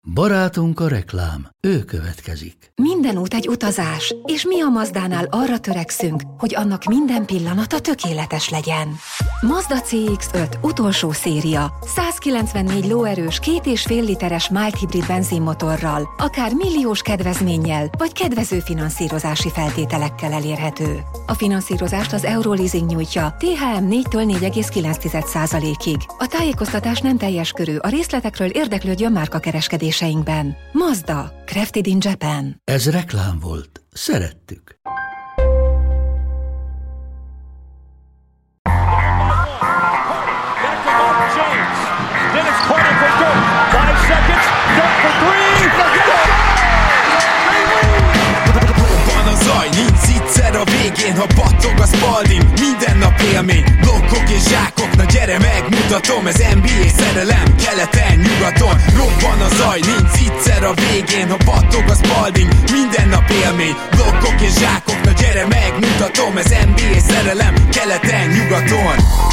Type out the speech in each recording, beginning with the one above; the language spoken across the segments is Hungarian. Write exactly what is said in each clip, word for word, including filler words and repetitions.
Barátunk a reklám, ő következik. Minden út egy utazás, és mi a Mazdánál arra törekszünk, hogy annak minden pillanata tökéletes legyen. Mazda cé iksz öt utolsó széria, százkilencvennégy lóerős, két és fél literes mild hibrid benzinmotorral, akár milliós kedvezménnyel, vagy kedvező finanszírozási feltételekkel elérhető. A finanszírozást az Euroleasing nyújtja, té há em négytől négy egész kilenc százalékig. A tájékoztatás nem teljes körű, a részletekről érdeklődjön márkakereskedéseinkben. Mazda, crafted in Japan. Ez reklám volt. Szerettük. A végén, ha battog a Spalding, minden nap élmény, blokkok és zsákok, na gyere megmutatom, ez en bé á szerelem, keleten, nyugaton, robban a zaj, nincs egyszer a végén, ha battog a Spalding, minden nap élmény, blokkok és zsákok, na gyere megmutatom, ez en bé á szerelem, keleten, nyugaton.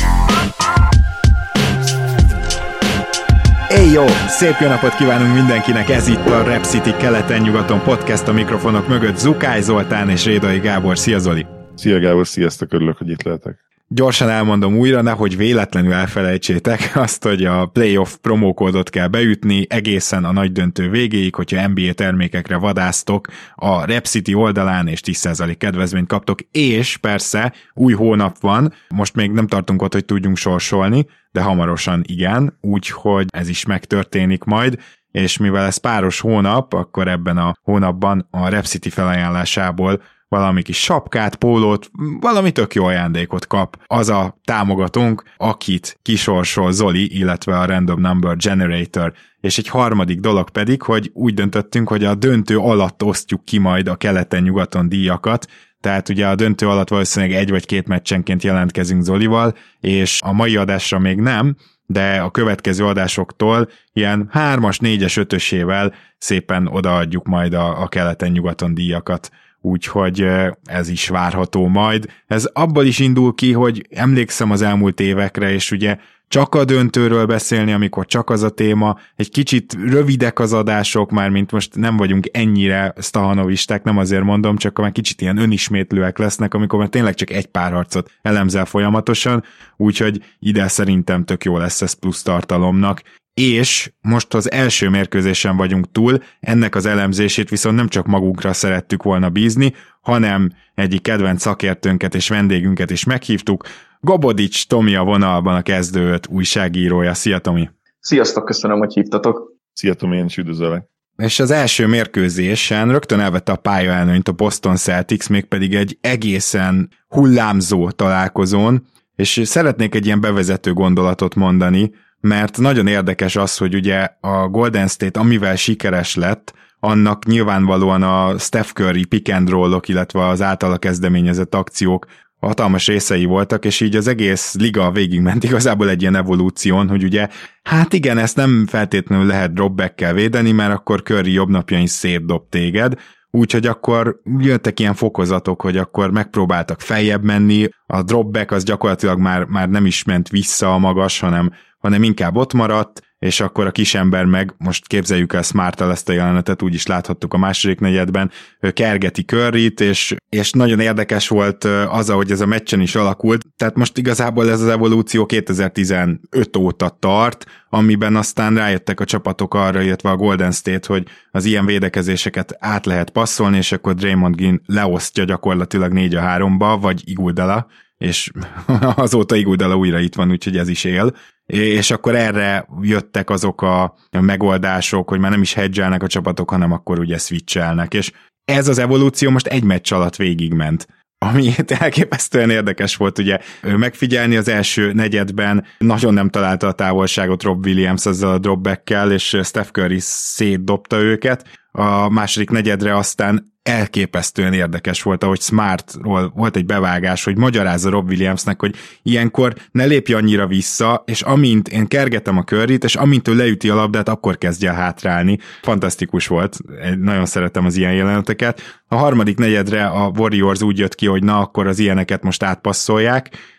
Éj jó! Szép jó napot kívánunk mindenkinek, ez itt a Rep City keleten-nyugaton podcast, a mikrofonok mögött Zukály Zoltán és Rédai Gábor. Szia Zoli! Szia Gábor, sziasztok, örülök, hogy itt lehetek. Gyorsan elmondom újra, nehogy véletlenül elfelejtsétek azt, hogy a playoff promókódot kell beütni egészen a nagy döntő végéig, hogyha en bé á termékekre vadásztok a Rep City oldalán, és tíz százalék kedvezményt kaptok, és persze új hónap van, most még nem tartunk ott, hogy tudjunk sorsolni, de hamarosan igen, úgyhogy ez is megtörténik majd, és mivel ez páros hónap, akkor ebben a hónapban a Rep City felajánlásából valami kis sapkát, pólót, valami tök jó ajándékot kap az a támogatónk, akit kisorsol Zoli, illetve a Random Number Generator. És egy harmadik dolog pedig, hogy úgy döntöttünk, hogy a döntő alatt osztjuk ki majd a keleten-nyugaton díjakat, tehát ugye a döntő alatt valószínűleg egy vagy két meccsenként jelentkezünk Zolival, és a mai adásra még nem, de a következő adásoktól ilyen hármas, négyes, ötösével szépen odaadjuk majd a, a keleten-nyugaton díjakat. Úgyhogy ez is várható majd. Ez abból is indul ki, hogy emlékszem az elmúlt évekre, és ugye csak a döntőről beszélni, amikor csak az a téma, egy kicsit rövidek az adások, már mint most nem vagyunk ennyire sztahanovisták, nem azért mondom, csak már kicsit ilyen önismétlőek lesznek, amikor már tényleg csak egy pár harcot elemzel folyamatosan, úgyhogy ide szerintem tök jó lesz ez plusz tartalomnak. És most az első mérkőzésen vagyunk túl, ennek az elemzését viszont nem csak magunkra szerettük volna bízni, hanem egyik kedvenc szakértőnket és vendégünket is meghívtuk. Gabodics Tomi a vonalban, a Kezdő öt újságírója. Szia Tomi! Sziasztok, köszönöm, hogy hívtatok! Szia Tomi, én is üdvözöllek! És az első mérkőzésen rögtön elvette a pályaelőnyt a Boston Celtics, mégpedig egy egészen hullámzó találkozón, és szeretnék egy ilyen bevezető gondolatot mondani, mert nagyon érdekes az, hogy ugye a Golden State amivel sikeres lett, annak nyilvánvalóan a Steph Curry pick and roll-ok, illetve az általa kezdeményezett akciók hatalmas részei voltak, és így az egész liga végigment igazából egy ilyen evolúción, hogy ugye, hát igen, ezt nem feltétlenül lehet dropbackkel védeni, mert akkor Curry jobb napjain szétdob téged, úgyhogy akkor jöttek ilyen fokozatok, hogy akkor megpróbáltak feljebb menni, a dropback az gyakorlatilag már, már nem is ment vissza a magas, hanem hanem inkább ott maradt, és akkor a kisember meg, most képzeljük el Smarttal ezt a jelenetet, úgy is láthattuk a második negyedben, kergeti Curryt, és, és nagyon érdekes volt az, ahogy ez a meccsen is alakult, tehát most igazából ez az evolúció kétezer-tizenöt óta tart, amiben aztán rájöttek a csapatok arra, illetve a Golden State, hogy az ilyen védekezéseket át lehet passzolni, és akkor Draymond Green leosztja gyakorlatilag négy a háromba, vagy Iguodala, és azóta Iguodala újra itt van, úgyhogy ez is él, és akkor erre jöttek azok a megoldások, hogy már nem is hedgelnek a csapatok, hanem akkor ugye switchelnek, és ez az evolúció most egy meccs alatt végigment, ami elképesztően érdekes volt ugye megfigyelni az első negyedben, nagyon nem találta a távolságot Rob Williams ezzel a dropbackkel, és Steph Curry szétdobta őket, a második negyedre aztán elképesztően érdekes volt, ahogy Smartról volt egy bevágás, hogy magyarázza Rob Williamsnek, hogy ilyenkor ne lépj annyira vissza, és amint én kergetem a Curryt, és amint ő leüti a labdát, akkor kezdje el hátrálni. Fantasztikus volt, nagyon szeretem az ilyen jeleneteket. A harmadik negyedre a Warriors úgy jött ki, hogy na, akkor az ilyeneket most átpasszolják,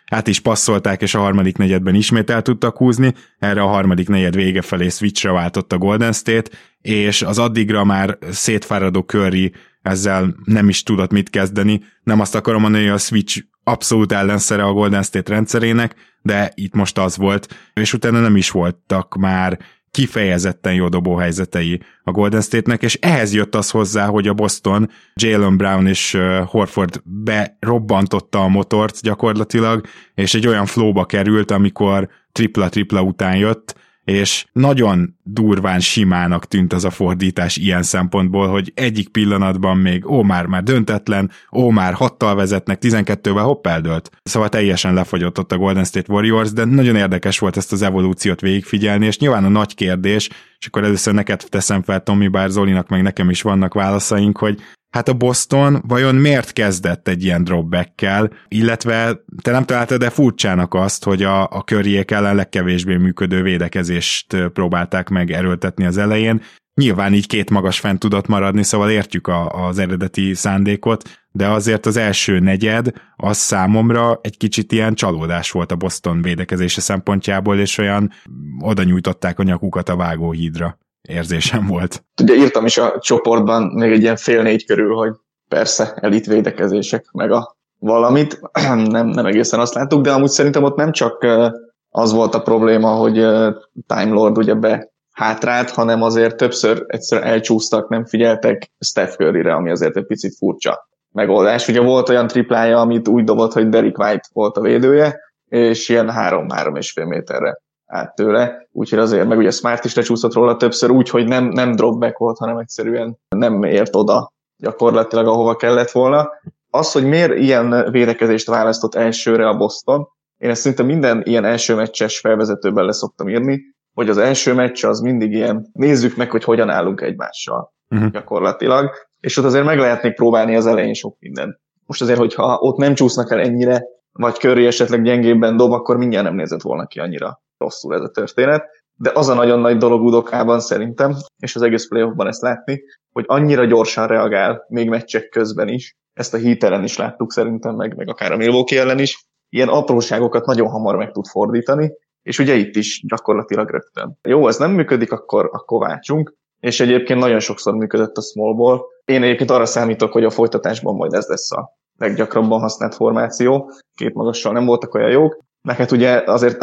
át is passzolták, és a harmadik negyedben ismét el tudtak húzni, erre a harmadik negyed vége felé switchre váltott a Golden State, és az addigra már szétfáradó Curry ezzel nem is tudott mit kezdeni. Nem azt akarom mondani, hogy a switch abszolút ellenszere a Golden State rendszerének, de itt most az volt, és utána nem is voltak már kifejezetten jó dobóhelyzetei a Golden State-nek, és ehhez jött az hozzá, hogy a Boston, Jaylen Brown és Horford berobbantotta a motort gyakorlatilag, és egy olyan flowba került, amikor tripla-tripla után jött, és nagyon durván simának tűnt az a fordítás ilyen szempontból, hogy egyik pillanatban még ó, már, már döntetlen, ó, már hattal vezetnek, tizenkettővel hopp eldőlt. Szóval teljesen lefogyott ott a Golden State Warriors, de nagyon érdekes volt ezt az evolúciót végigfigyelni, és nyilván a nagy kérdés, és akkor először neked teszem fel, Tomi, bár Zolinak meg nekem is vannak válaszaink, hogy hát a Boston vajon miért kezdett egy ilyen dropback-kel, illetve te nem találtad de furcsának azt, hogy a, a Curryék ellen legkevésbé működő védekezést próbálták meg erőltetni az elején. Nyilván így két magas fent tudott maradni, szóval értjük a, az eredeti szándékot, de azért az első negyed az számomra egy kicsit ilyen csalódás volt a Boston védekezése szempontjából, és olyan oda nyújtották a nyakukat a vágóhídra. Érzésem volt. Ugye írtam is a csoportban még egy ilyen fél négy körül, hogy persze elit védekezések, meg a valamit, nem, nem egészen azt láttuk, de amúgy szerintem ott nem csak az volt a probléma, hogy Time Lord ugye be hátrált, hanem azért többször egyszer elcsúsztak, nem figyeltek Steph Curryre, ami azért egy picit furcsa megoldás. Ugye volt olyan triplája, amit úgy dobott, hogy Derrick White volt a védője, és ilyen három-három és fél méterre át tőle, úgyhogy azért, meg ugye Smart is lecsúszott róla többször úgy, hogy nem, nem dropback volt, hanem egyszerűen nem ért oda gyakorlatilag, ahova kellett volna. Az, hogy miért ilyen védekezést választott elsőre a Boston, én ezt szinte minden ilyen első meccses felvezetőben leszoktam írni, hogy az első meccs az mindig ilyen, nézzük meg, hogy hogyan állunk egymással uh-huh. gyakorlatilag, és ott azért meg lehet még próbálni az elején sok mindent. Most azért, hogyha ott nem csúsznak el ennyire, vagy Curry esetleg gyengébben dob, akkor mindjárt nem nézett volna ki annyira rosszul ez a történet, de az a nagyon nagy dolog Udokában szerintem, és az egész playoffban ezt látni, hogy annyira gyorsan reagál, még meccsek közben is, ezt a Heat ellen is láttuk szerintem, meg, meg akár a Milwaukee ellen is, ilyen apróságokat nagyon hamar meg tud fordítani, és ugye itt is gyakorlatilag rögtön. Jó, ez nem működik, akkor, akkor váltsunk, és egyébként nagyon sokszor működött a small ball. Én egyébként arra számítok, hogy a folytatásban majd ez lesz a leggyakrabban használt formáció, két magassal nem voltak olyan jók, meg hát ugye azért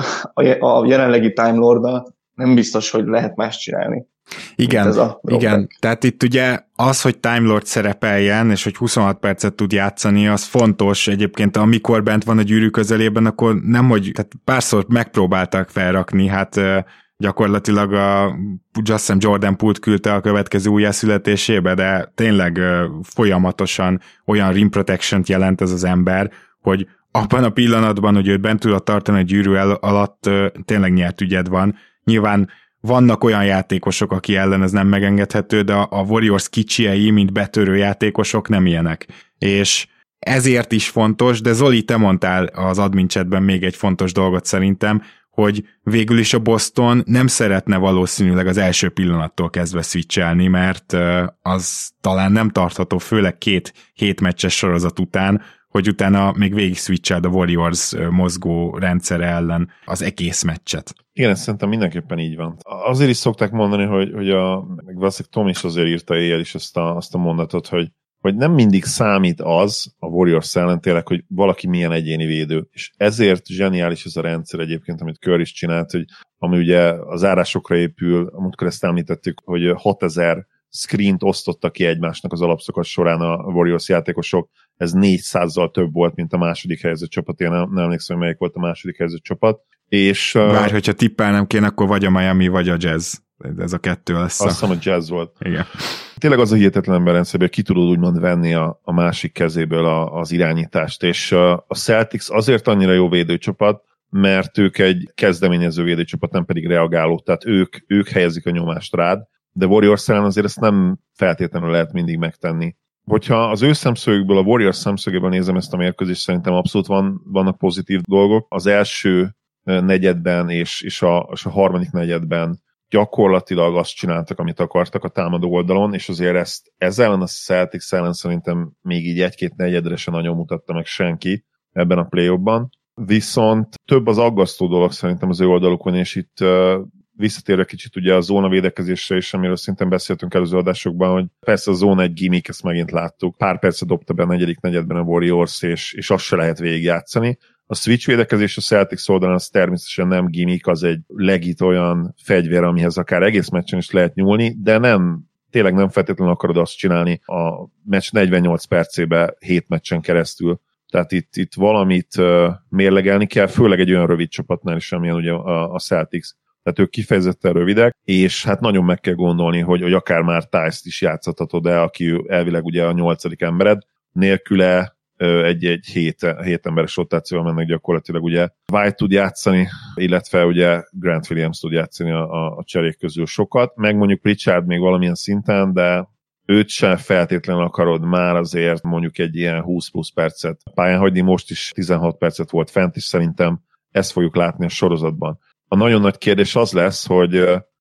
a jelenlegi Time Lorddal nem biztos, hogy lehet más csinálni. Igen, ez a igen. Tehát itt ugye az, hogy Time Lord szerepeljen, és hogy huszonhat percet tud játszani, az fontos. Egyébként amikor bent van a gyűrű közelében, akkor nem, hogy tehát párszor megpróbálták felrakni, hát gyakorlatilag a Justin Jordan Poole küldte a következő újjászületésébe, de tényleg folyamatosan olyan rim protection-t jelent ez az ember, hogy abban a pillanatban, hogy őt bent tudod tartani a gyűrű alatt, tényleg nyert ügyed van. Nyilván vannak olyan játékosok, aki ellen ez nem megengedhető, de a Warriors kicsiei, mint betörő játékosok nem ilyenek. És ezért is fontos, de Zoli, te mondtál az admin chatben még egy fontos dolgot szerintem, hogy végül is a Boston nem szeretne valószínűleg az első pillanattól kezdve switchelni, mert az talán nem tartható, főleg két hétmeccses sorozat után, hogy utána még végig switcheld a Warriors mozgó rendszere ellen az egész meccset. Igen, ezt szerintem mindenképpen így van. Azért is szokták mondani, hogy, hogy a, meg valószínűleg Tom is azért írta éjjel is azt a, azt a mondatot, hogy, hogy nem mindig számít az a Warriors ellen tényleg, hogy valaki milyen egyéni védő. És ezért zseniális ez a rendszer egyébként, amit Curry is csinált, hogy ami ugye az árásokra épül, amikor ezt említettük, hogy hatezer screent osztottak ki egymásnak az alapszakasz során a Warriors játékosok, ez négyszázzal több volt, mint a második helyezett csapat, én nem, nem emlékszem, hogy melyik volt a második helyezett csapat. És, Bár, hogyha tippelnem kéne, akkor vagy a Miami, vagy a Jazz. Ez a kettő lesz. Azt hiszem, a Jazz volt. Igen. Tényleg az a hihetetlen ember rendszerben, ki tudod úgymond venni a, a másik kezéből a, az irányítást, és a, a Celtics azért annyira jó védőcsapat, mert ők egy kezdeményező védőcsapat, nem pedig reagáló, tehát ők, ők helyezik a nyomást rád, de Warriors ellen azért ezt nem feltétlenül lehet mindig megtenni. Hogyha az ő szemszögükből, a Warriors szemszögéből nézem ezt a mérkőzést, szerintem abszolút van, vannak pozitív dolgok. Az első negyedben és, és, a, és a harmadik negyedben gyakorlatilag azt csináltak, amit akartak a támadó oldalon, és azért ezt ezzel ellen a Celtics ellen szerintem még így egy-két negyedre se nagyon mutatta meg senki ebben a play-offban. viszont több az aggasztó dolog szerintem az ő oldalukon, és itt uh, visszatérve kicsit ugye a zóna védekezésre is, amiről szintén beszéltünk előző adásokban, hogy persze a zóna egy gimmick, ezt megint láttuk. Pár percet dobta be a negyedik negyedben a Warriors, és, és azt se lehet végigjátszani. A switch védekezés a Celtics oldalán az természetesen nem gimmick, az egy legit olyan fegyver, amihez akár egész meccsen is lehet nyúlni, de nem, tényleg nem feltétlenül akarod azt csinálni a meccs negyvennyolc percébe hét meccsen keresztül. Tehát itt, itt valamit uh, mérlegelni kell, főleg egy olyan rövid csapatnál is, amilyen ugye a, a Celtics. Tehát ők kifejezetten rövidek, és hát nagyon meg kell gondolni, hogy, hogy akár már Tice-t is játszhatod el, aki elvileg ugye a nyolcadik embered, nélküle egy, egy hét, hét emberes rotációval mennek gyakorlatilag, ugye White tud játszani, illetve ugye Grant Williams tud játszani a, a, a cserék közül sokat, meg mondjuk Pritchard még valamilyen szinten, de őt sem feltétlenül akarod már azért mondjuk egy ilyen húsz plusz percet pályán hagyni, most is tizenhat percet volt fent, és szerintem ezt fogjuk látni a sorozatban. A nagyon nagy kérdés az lesz, hogy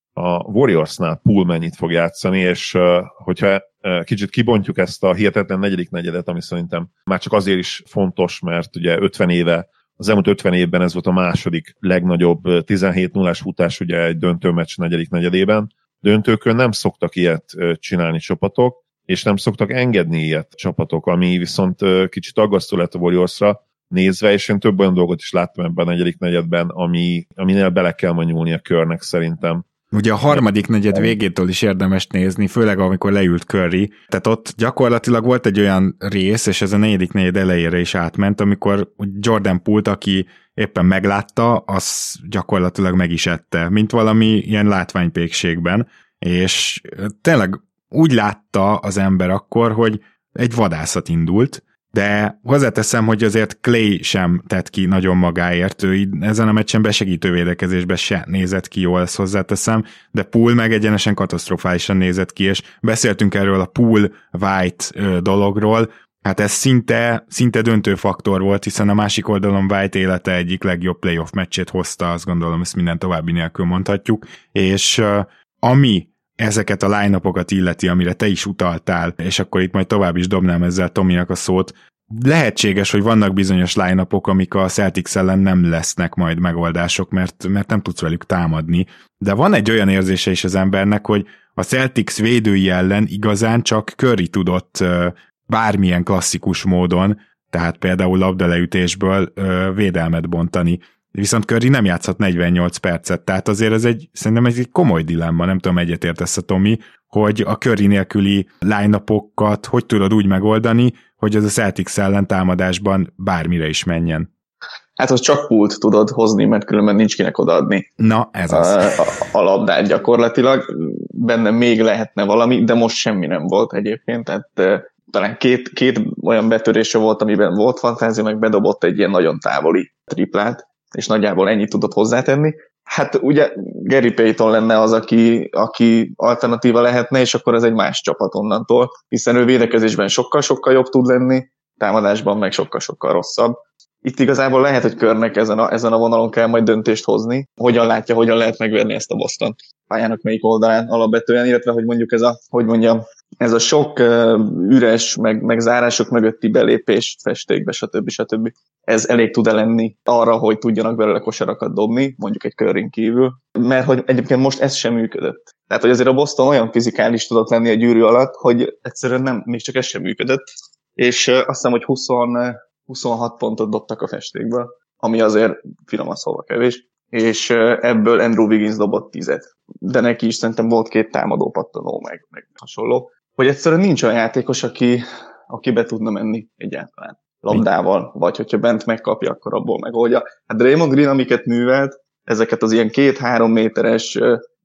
a Warriorsnál Poole mennyit fog játszani, és hogyha kicsit kibontjuk ezt a hihetetlen negyedik negyedet, ami szerintem már csak azért is fontos, mert ugye ötven éve, az elmúlt ötven évben ez volt a második legnagyobb tizenhét nullás futás ugye egy döntőmeccs negyedik negyedében. Döntőkön nem szoktak ilyet csinálni csapatok, és nem szoktak engedni ilyet csapatok, ami viszont kicsit aggasztó lett a Warriorsra nézve, és én több olyan dolgot is láttam ebben a negyedik negyedben, ami, aminél bele kell ma nyúlni a körnek szerintem. Ugye a harmadik negyed végétől is érdemes nézni, főleg amikor leült Curry. Tehát ott gyakorlatilag volt egy olyan rész, és ez a negyedik negyed elejére is átment, amikor Jordan Poole-t, aki éppen meglátta, az gyakorlatilag meg is ette, mint valami ilyen látványpékségben, és tényleg úgy látta az ember akkor, hogy egy vadászat indult, de hozzáteszem, hogy azért Clay sem tett ki nagyon magáért, ő ezen a meccsen besegítő védekezésben se nézett ki jól, ezt hozzáteszem, de Poole meg egyenesen katasztrofálisan nézett ki, és beszéltünk erről a Poole-White dologról, hát ez szinte, szinte döntő faktor volt, hiszen a másik oldalon White élete egyik legjobb playoff meccsét hozta, azt gondolom, ezt minden további nélkül mondhatjuk, és ami ezeket a line-upokat illeti, amire te is utaltál, és akkor itt majd tovább is dobnám ezzel Tominak a szót. Lehetséges, hogy vannak bizonyos line-upok, amik a Celtics ellen nem lesznek majd megoldások, mert, mert nem tudsz velük támadni. De van egy olyan érzése is az embernek, hogy a Celtics védői ellen igazán csak Curry tudott bármilyen klasszikus módon, tehát például labdaleütésből védelmet bontani. Viszont Curry nem játszhat negyvennyolc percet, tehát azért ez egy, szerintem ez egy komoly dilemma, nem tudom, egyetértesz a Tomi, hogy a Curry nélküli line-upokat hogy tudod úgy megoldani, hogy az a Celtics ellen támadásban bármire is menjen. Hát az csak Poole-t tudod hozni, mert különben nincs kinek odaadni. Na, ez az. A, a, a labdát gyakorlatilag. Benne még lehetne valami, de most semmi nem volt egyébként, tehát uh, talán két, két olyan betörése volt, amiben volt fantázia, meg bedobott egy ilyen nagyon távoli triplát, és nagyjából ennyit tudott hozzátenni. Hát ugye Gary Payton lenne az, aki, aki alternatíva lehetne, és akkor ez egy más csapat onnantól, hiszen ő védekezésben sokkal-sokkal jobb tud lenni, támadásban meg sokkal-sokkal rosszabb. Itt igazából lehet, hogy Körnek ezen a, ezen a vonalon kell majd döntést hozni, hogyan látja, hogyan lehet megverni ezt a Boston pályának melyik oldalán alapvetően, illetve hogy mondjuk ez a, hogy mondjam, ez a sok uh, üres, meg, meg zárások mögötti belépés, festékbe, stb. stb. Ez elég tud-e lenni arra, hogy tudjanak belőle kosarakat dobni, mondjuk egy Curryn kívül, mert hogy egyébként most ez sem működött. Tehát, hogy azért a Boston olyan fizikális tudott lenni a gyűrű alatt, hogy egyszerűen nem, még csak ez sem működött, és uh, azt hiszem, hogy húsz, huszonhat pontot dobtak a festékből, ami azért finoman szólva kevés, és uh, ebből Andrew Wiggins dobott tízet. De neki is szerintem volt két támadó pattanó, meg, meg hasonló, hogy egyszerűen nincs olyan játékos, aki, aki be tudna menni egyáltalán labdával, vagy hogyha bent megkapja, akkor abból megoldja. Hát Draymond Green, amiket művelt, ezeket az ilyen két-három méteres,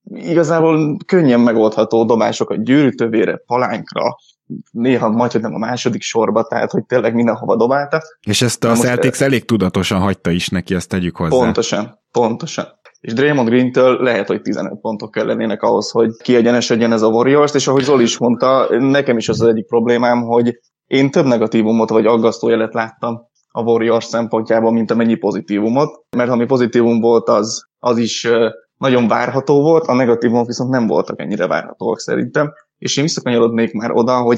igazából könnyen megoldható dobásokat gyűrűtövére, palánkra, néha majd, hogy nem a második sorba, tehát hogy tényleg mindenhova dobálta. És ezt a Celtics elég tudatosan hagyta is neki, ezt tegyük hozzá. Pontosan, pontosan. És Draymond Greentől lehet, hogy tizenöt pontok kell lennének ahhoz, hogy kiegyenesedjen ez a Warriors, és ahogy Zoli is mondta, nekem is az, az egyik problémám, hogy én több negatívumot vagy aggasztó jelet láttam a Warriors szempontjában, mint amennyi pozitívumot, mert ami pozitívum volt, az, az is nagyon várható volt, a negatívumok viszont nem voltak ennyire várhatóak szerintem, és én visszakanyarodnék már oda, hogy a,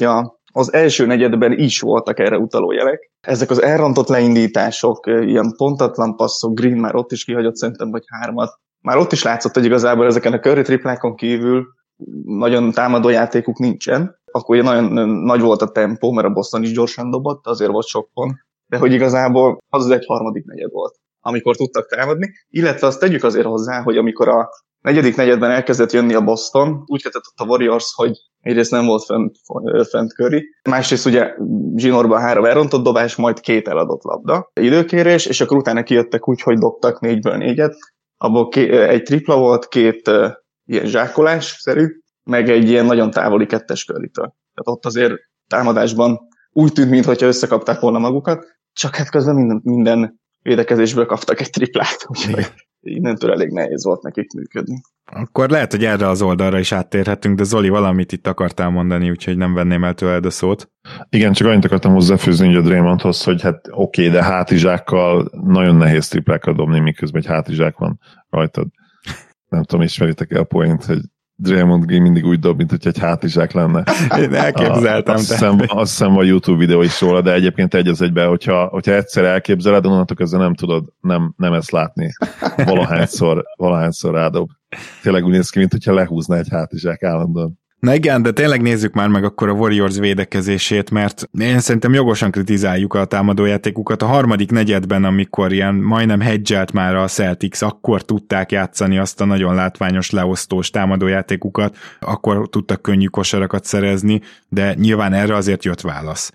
az első negyedben is voltak erre utaló jelek. Ezek az elrontott leindítások, ilyen pontatlan passzok, Green már ott is kihagyott szerintem vagy hármat. Már ott is látszott, hogy igazából ezeken a Curry triplákon kívül nagyon támadó játékuk nincsen. Akkor ugye nagyon nagy volt a tempó, mert a Boston is gyorsan dobott, azért volt sok pont. De hogy igazából az az egy harmadik negyed volt, amikor tudtak támadni. Illetve azt tegyük azért hozzá, hogy amikor a negyedik negyedben elkezdett jönni a Boston, úgy kezdett a Warriors, hogy egyrészt nem volt fent, fent Curry, másrészt ugye zsinórban három elrontott dobás, majd két eladott labda, időkérés, és akkor utána kijöttek úgy, hogy dobtak négyből négyet, abból ké, egy tripla volt, két uh, ilyen zsákolás-szerű, meg egy ilyen nagyon távoli kettes Currytől. Tehát ott azért támadásban úgy tűnt, mintha összekapták volna magukat, csak hát közben minden, minden védekezésből kaptak egy triplát, úgyhogy innentől elég nehéz volt nekik működni. Akkor lehet, hogy erre az oldalra is áttérhetünk, de Zoli, valamit itt akartál mondani, úgyhogy nem venném el tőled a szót. Igen, csak annyit akartam hozzáfűzni a Draymondhoz, hogy hát oké, okay, de hátizsákkal nagyon nehéz triplákat dobni, miközben egy hátizsák van rajtad. Nem tudom, ismeritek-e a point, hogy Draymond Green mindig úgy dob, mint hogy egy hátizsák lenne. Én elképzeltem. A, azt, hiszem, azt hiszem a YouTube videó is róla, de egyébként egy az egyben, hogyha, hogyha egyszer elképzeled, onnantól ezzel nem tudod nem, nem ezt látni. Valahányszor, valahányszor rádob. Tényleg úgy néz ki, mint hogyha lehúzna egy hátizsák állandóan. Na igen, de tényleg nézzük már meg akkor a Warriors védekezését, mert én szerintem jogosan kritizáljuk a támadójátékukat. A harmadik negyedben, amikor ilyen majdnem hedgelt már a Celtics, akkor tudták játszani azt a nagyon látványos leosztós támadójátékukat, akkor tudtak könnyű kosarakat szerezni, de nyilván erre azért jött válasz.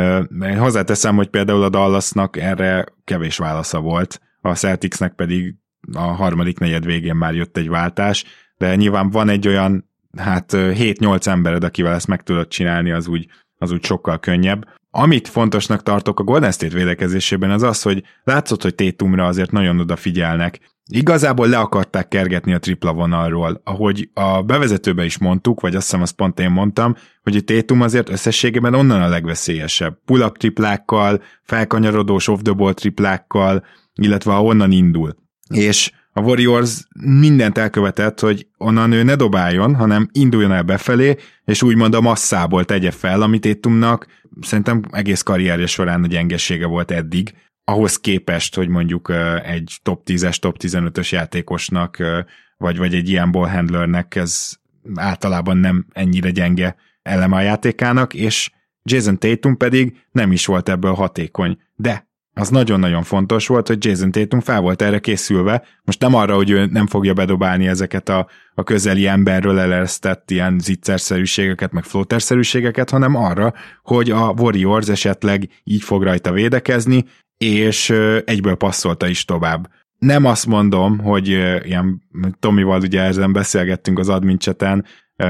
Én hozzáteszem, hogy például a Dallasnak erre kevés válasza volt, a Celticsnek pedig a harmadik negyed végén már jött egy váltás, de nyilván van egy olyan hát hét-nyolc embered, akivel ezt meg tudod csinálni, az úgy, az úgy sokkal könnyebb. Amit fontosnak tartok a Golden State védekezésében az az, hogy látszott, hogy Tatumra azért nagyon odafigyelnek. Igazából le akarták kergetni a tripla vonalról. Ahogy a bevezetőben is mondtuk, vagy azt hiszem azt pont én mondtam, hogy a Tatum azért összességében onnan a legveszélyesebb. Pull-up triplákkal, felkanyarodós off-the-ball triplákkal, illetve ha onnan indul. És a Warriors mindent elkövetett, hogy onnan ő ne dobáljon, hanem induljon el befelé, és úgymond a masszából tegye fel, amit Tatumnak szerintem egész karrierje során a gyengesége volt eddig, ahhoz képest, hogy mondjuk egy top tízes, top tizenötös játékosnak, vagy, vagy egy ilyen ballhandlernek ez általában nem ennyire gyenge eleme a játékának, és Jason Tatum pedig nem is volt ebből hatékony. De az nagyon-nagyon fontos volt, hogy Jason Tatum fel volt erre készülve, most nem arra, hogy ő nem fogja bedobálni ezeket a, a közeli emberről eleresztett ilyen zicserszerűségeket, meg floaterszerűségeket, hanem arra, hogy a Warriors esetleg így fog rajta védekezni, és egyből passzolta is tovább. Nem azt mondom, hogy ilyen Tomival ugye ezen beszélgettünk az admin chaten,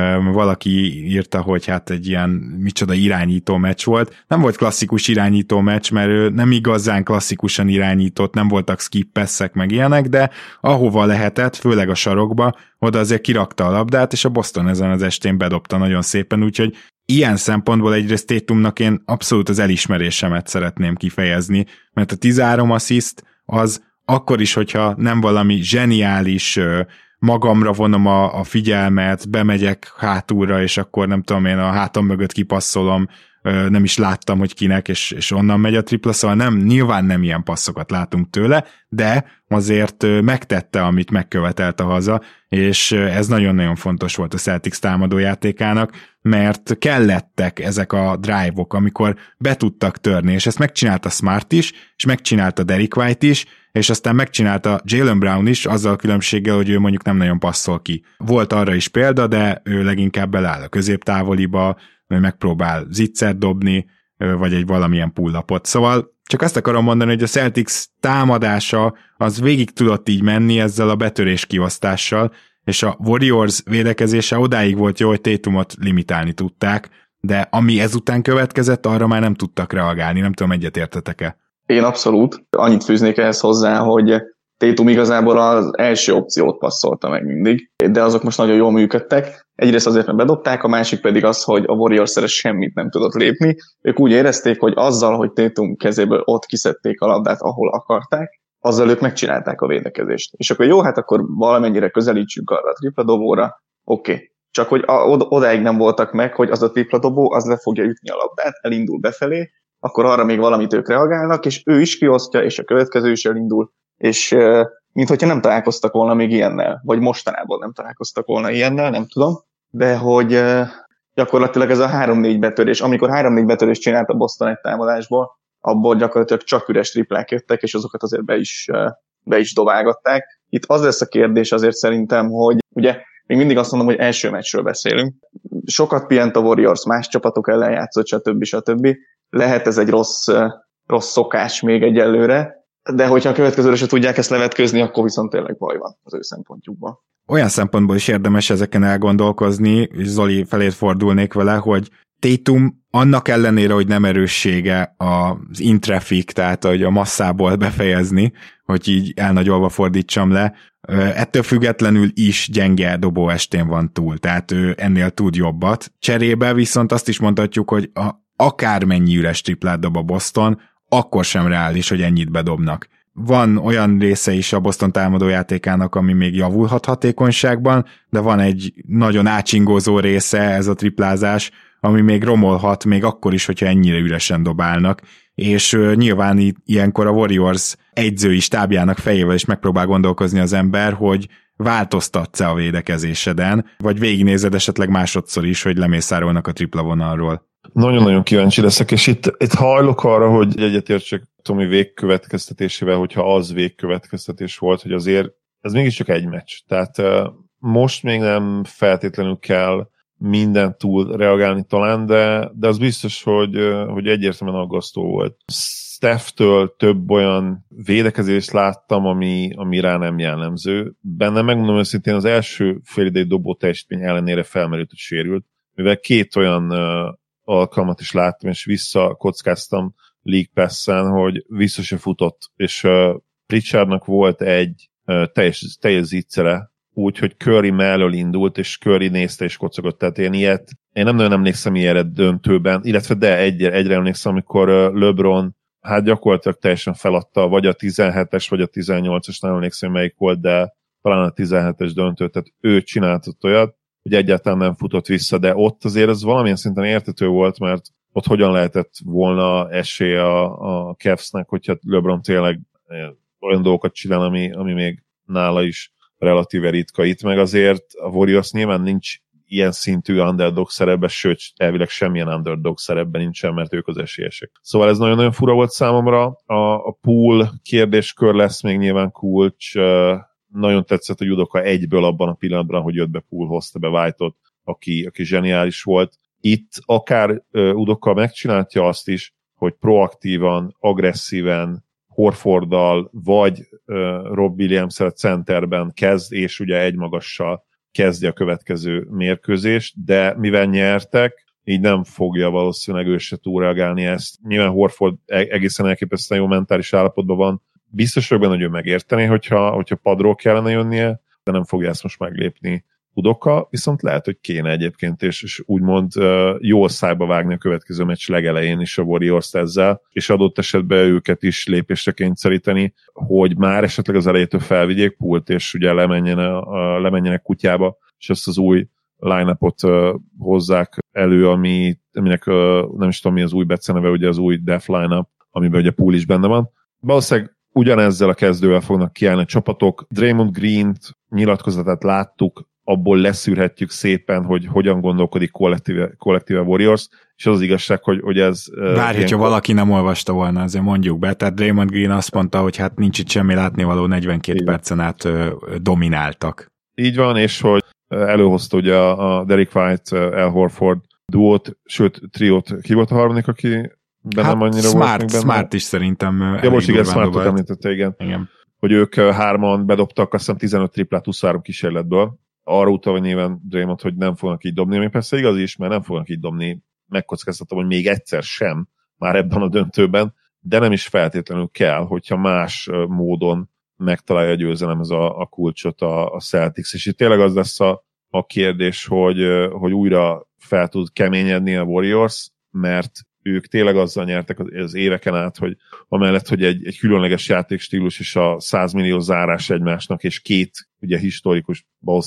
valaki írta, hogy hát egy ilyen micsoda irányító meccs volt. Nem volt klasszikus irányító meccs, mert ő nem igazán klasszikusan irányított, nem voltak skip passzek meg ilyenek, de ahova lehetett, főleg a sarokba, oda azért kirakta a labdát, és a Boston ezen az estén bedobta nagyon szépen, úgyhogy ilyen szempontból egyrészt Tatumnak én abszolút az elismerésemet szeretném kifejezni, mert a tizenhárom assziszt az akkor is, hogyha nem valami zseniális, magamra vonom a, a figyelmet, bemegyek hátulra, és akkor nem tudom én a hátam mögött kipasszolom, nem is láttam, hogy kinek, és, és onnan megy a tripla, szóval nem, nyilván nem ilyen passzokat látunk tőle, de azért megtette, amit megkövetelt a haza, és ez nagyon-nagyon fontos volt a Celtics támadójátékának, mert kellettek ezek a drive-ok, amikor be tudtak törni, és ezt megcsinálta Smart is, és megcsinálta Derrick White is, és aztán megcsinálta Jaylen Brown is, azzal a különbséggel, hogy ő mondjuk nem nagyon passzol ki. Volt arra is példa, de ő leginkább beláll a középtávoliba, ő megpróbál zicsert dobni, vagy egy valamilyen pull-upot. Szóval csak azt akarom mondani, hogy a Celtics támadása az végig tudott így menni ezzel a betörés kiosztással, és a Warriors védekezése odáig volt jó, hogy Tatumot limitálni tudták, de ami ezután következett, arra már nem tudtak reagálni. Nem tudom, egyetértetek-e? Én abszolút. Annyit fűznék ehhez hozzá, hogy Tatum igazából az első opciót passzolta meg mindig, de azok most nagyon jól működtek. Egyrészt azért, mert bedobták, a másik pedig az, hogy a Warriors erre semmit nem tudott lépni. Ők úgy érezték, hogy azzal, hogy Tatum kezéből ott kiszedték a labdát, ahol akarták, azzal ők megcsinálták a védekezést. És akkor jó, hát akkor valamennyire közelítsünk arra a tripla dobóra, oké. Okay. csak hogy a, odáig nem voltak meg, hogy az a tripla dobó, az le fogja ütni a labdát, elindul befelé, akkor arra még valamit ők reagálnak, és ő is kiosztja, és a következő is elindul, és mint hogyha nem találkoztak volna még ilyennel, vagy mostanában nem találkoztak volna ilyennel, nem tudom, de hogy gyakorlatilag ez a három-négy betörés, amikor három-négy betörés csinált a Boston egy támadásból, abból gyakorlatilag csak üres triplák jöttek, és azokat azért be is, be is dobálgatták. Itt az lesz a kérdés azért szerintem, hogy ugye még mindig azt mondom, hogy első meccsről beszélünk. Sokat pihent a Warriors, más csapatok ellen játszott, stb. stb. Lehet ez egy rossz, rossz szokás még egyelőre, de hogyha a következőre se tudják ezt levetkőzni, akkor viszont tényleg baj van az ő szempontjukban. Olyan szempontból is érdemes ezeken elgondolkozni, és Zoli felét fordulnék vele, hogy Tatum annak ellenére, hogy nem erőssége az in-traffic, tehát hogy a masszából befejezni, hogy így elnagyolva fordítsam le, ettől függetlenül is gyenge dobó estén van túl, tehát ő ennél tud jobbat. Cserébe viszont azt is mondhatjuk, hogy a, akármennyi üres triplát dob a Boston, akkor sem reális, hogy ennyit bedobnak. Van olyan része is a Boston támadójátékának, ami még javulhat hatékonyságban, de van egy nagyon átsingózó része, ez a triplázás, ami még romolhat, még akkor is, hogyha ennyire üresen dobálnak, és uh, nyilván i- ilyenkor a Warriors egyzői stábjának fejével is megpróbál gondolkozni az ember, hogy változtatsz-e a védekezéseden, vagy végignézed esetleg másodszor is, hogy lemészárolnak a tripla vonalról. Nagyon-nagyon kíváncsi leszek, és itt, itt hajlok arra, hogy egyetértsek Tomi végkövetkeztetésével, hogyha az végkövetkeztetés volt, hogy azért ez mégiscsak egy meccs. Tehát uh, most még nem feltétlenül kell minden túl reagálni talán, de, de az biztos, hogy, uh, hogy egyértelműen aggasztó volt. Steph-től több olyan védekezést láttam, ami, ami rá nem jellemző. Benne megmondom őszintén, az első félidei dobó teljesítmény ellenére felmerült, hogy sérült, mivel két olyan uh, alkalmat is láttam, és visszakockáztam League Pass-en, hogy vissza se futott, és uh, Pritchardnak volt egy uh, teljes, teljes zicsere, úgy, hogy Curry mellől indult, és Curry nézte és kocogott, tehát én ilyet, én nem nagyon emlékszem ilyenre döntőben, illetve de egy, egyre emlékszem, amikor uh, LeBron hát gyakorlatilag teljesen feladta, vagy a tizenhetes, vagy a tizennyolcas, nem emlékszem melyik volt, de talán a tizenhetes döntő, tehát ő csináltott olyat, hogy egyáltalán nem futott vissza, de ott azért ez valamilyen szinten értető volt, mert ott hogyan lehetett volna esély a, a Cavs-nek, hogyha LeBron tényleg olyan dolgokat csinál, ami, ami még nála is relatíve ritka. Itt meg azért a Warriors nyilván nincs ilyen szintű underdog szerepben, sőt, elvileg semmilyen underdog szerepben nincsen, mert ők az esélyesek. Szóval ez nagyon-nagyon fura volt számomra. A, a pool kérdéskör lesz még nyilván kulcs. Nagyon tetszett, hogy Udoka egyből abban a pillanatban, hogy jött be Poole, hozta be White-ot, aki, aki zseniális volt. Itt akár uh, Udoka megcsinálja azt is, hogy proaktívan, agresszíven, Horforddal, vagy uh, Rob Williams-el centerben kezd, és ugye egymagassal kezdi a következő mérkőzést, de mivel nyertek, így nem fogja valószínűleg ő se túlreagálni ezt. Nyilván Horford egészen elképesztően jó mentális állapotban van, biztos vagyok benne, hogy ő megértené, hogyha, hogyha padról kellene jönnie, de nem fogja ezt most meglépni Udoka, viszont lehet, hogy kéne egyébként, és, és úgymond uh, jól szájba vágni a következő meccs legelején is a Warriors ezzel, és adott esetben őket is lépésre kényszeríteni, hogy már esetleg az elejétől felvigyék Pult, és ugye lemenjen a, a, lemenjenek kutyába, és ezt az új line-upot uh, hozzák elő, ami, aminek uh, nem is tudom mi az új beceneve, ugye az új Def line-up, amiben ugye Poole is benne van. Valószínűleg ugyanezzel a kezdővel fognak kiállni a csapatok. Draymond Green-t nyilatkozatát láttuk, abból leszűrhetjük szépen, hogy hogyan gondolkodik kollektíve, kollektíve Warriors, és az az igazság, hogy, hogy ez... Bár, hogyha valaki nem olvasta volna, azért mondjuk be, tehát Draymond Green azt mondta, hogy hát nincs itt semmi látnivaló, negyvenkét Igen. percen át ö, domináltak. Így van, és hogy előhozta ugye a, a Derek White, Al Horford duót, sőt, triót. Ki volt a harmadik, aki benne hát annyira Smart, volt benne? Smart is szerintem. Ja, most igen, Smartot említette, igen. igen. Hogy ők hárman bedobtak, azt hiszem tizenöt triplát huszonhárom kísérletből. Arra utalva nyilván Draymond, hogy nem fognak így dobni, ami persze igaz is, mert nem fognak így dobni. Megkockáztatom, hogy még egyszer sem, már ebben a döntőben, de nem is feltétlenül kell, hogyha más módon megtalálja a győzelem ez a, a kulcsot a, a Celtics. És itt tényleg az lesz a, a kérdés, hogy, hogy újra fel tud keményedni a Warriors, mert ők tényleg azzal nyertek az éveken át, hogy amellett, hogy egy, egy különleges játékstílus és a száz millió zárás egymásnak, és két ugye historikus, valószínűleg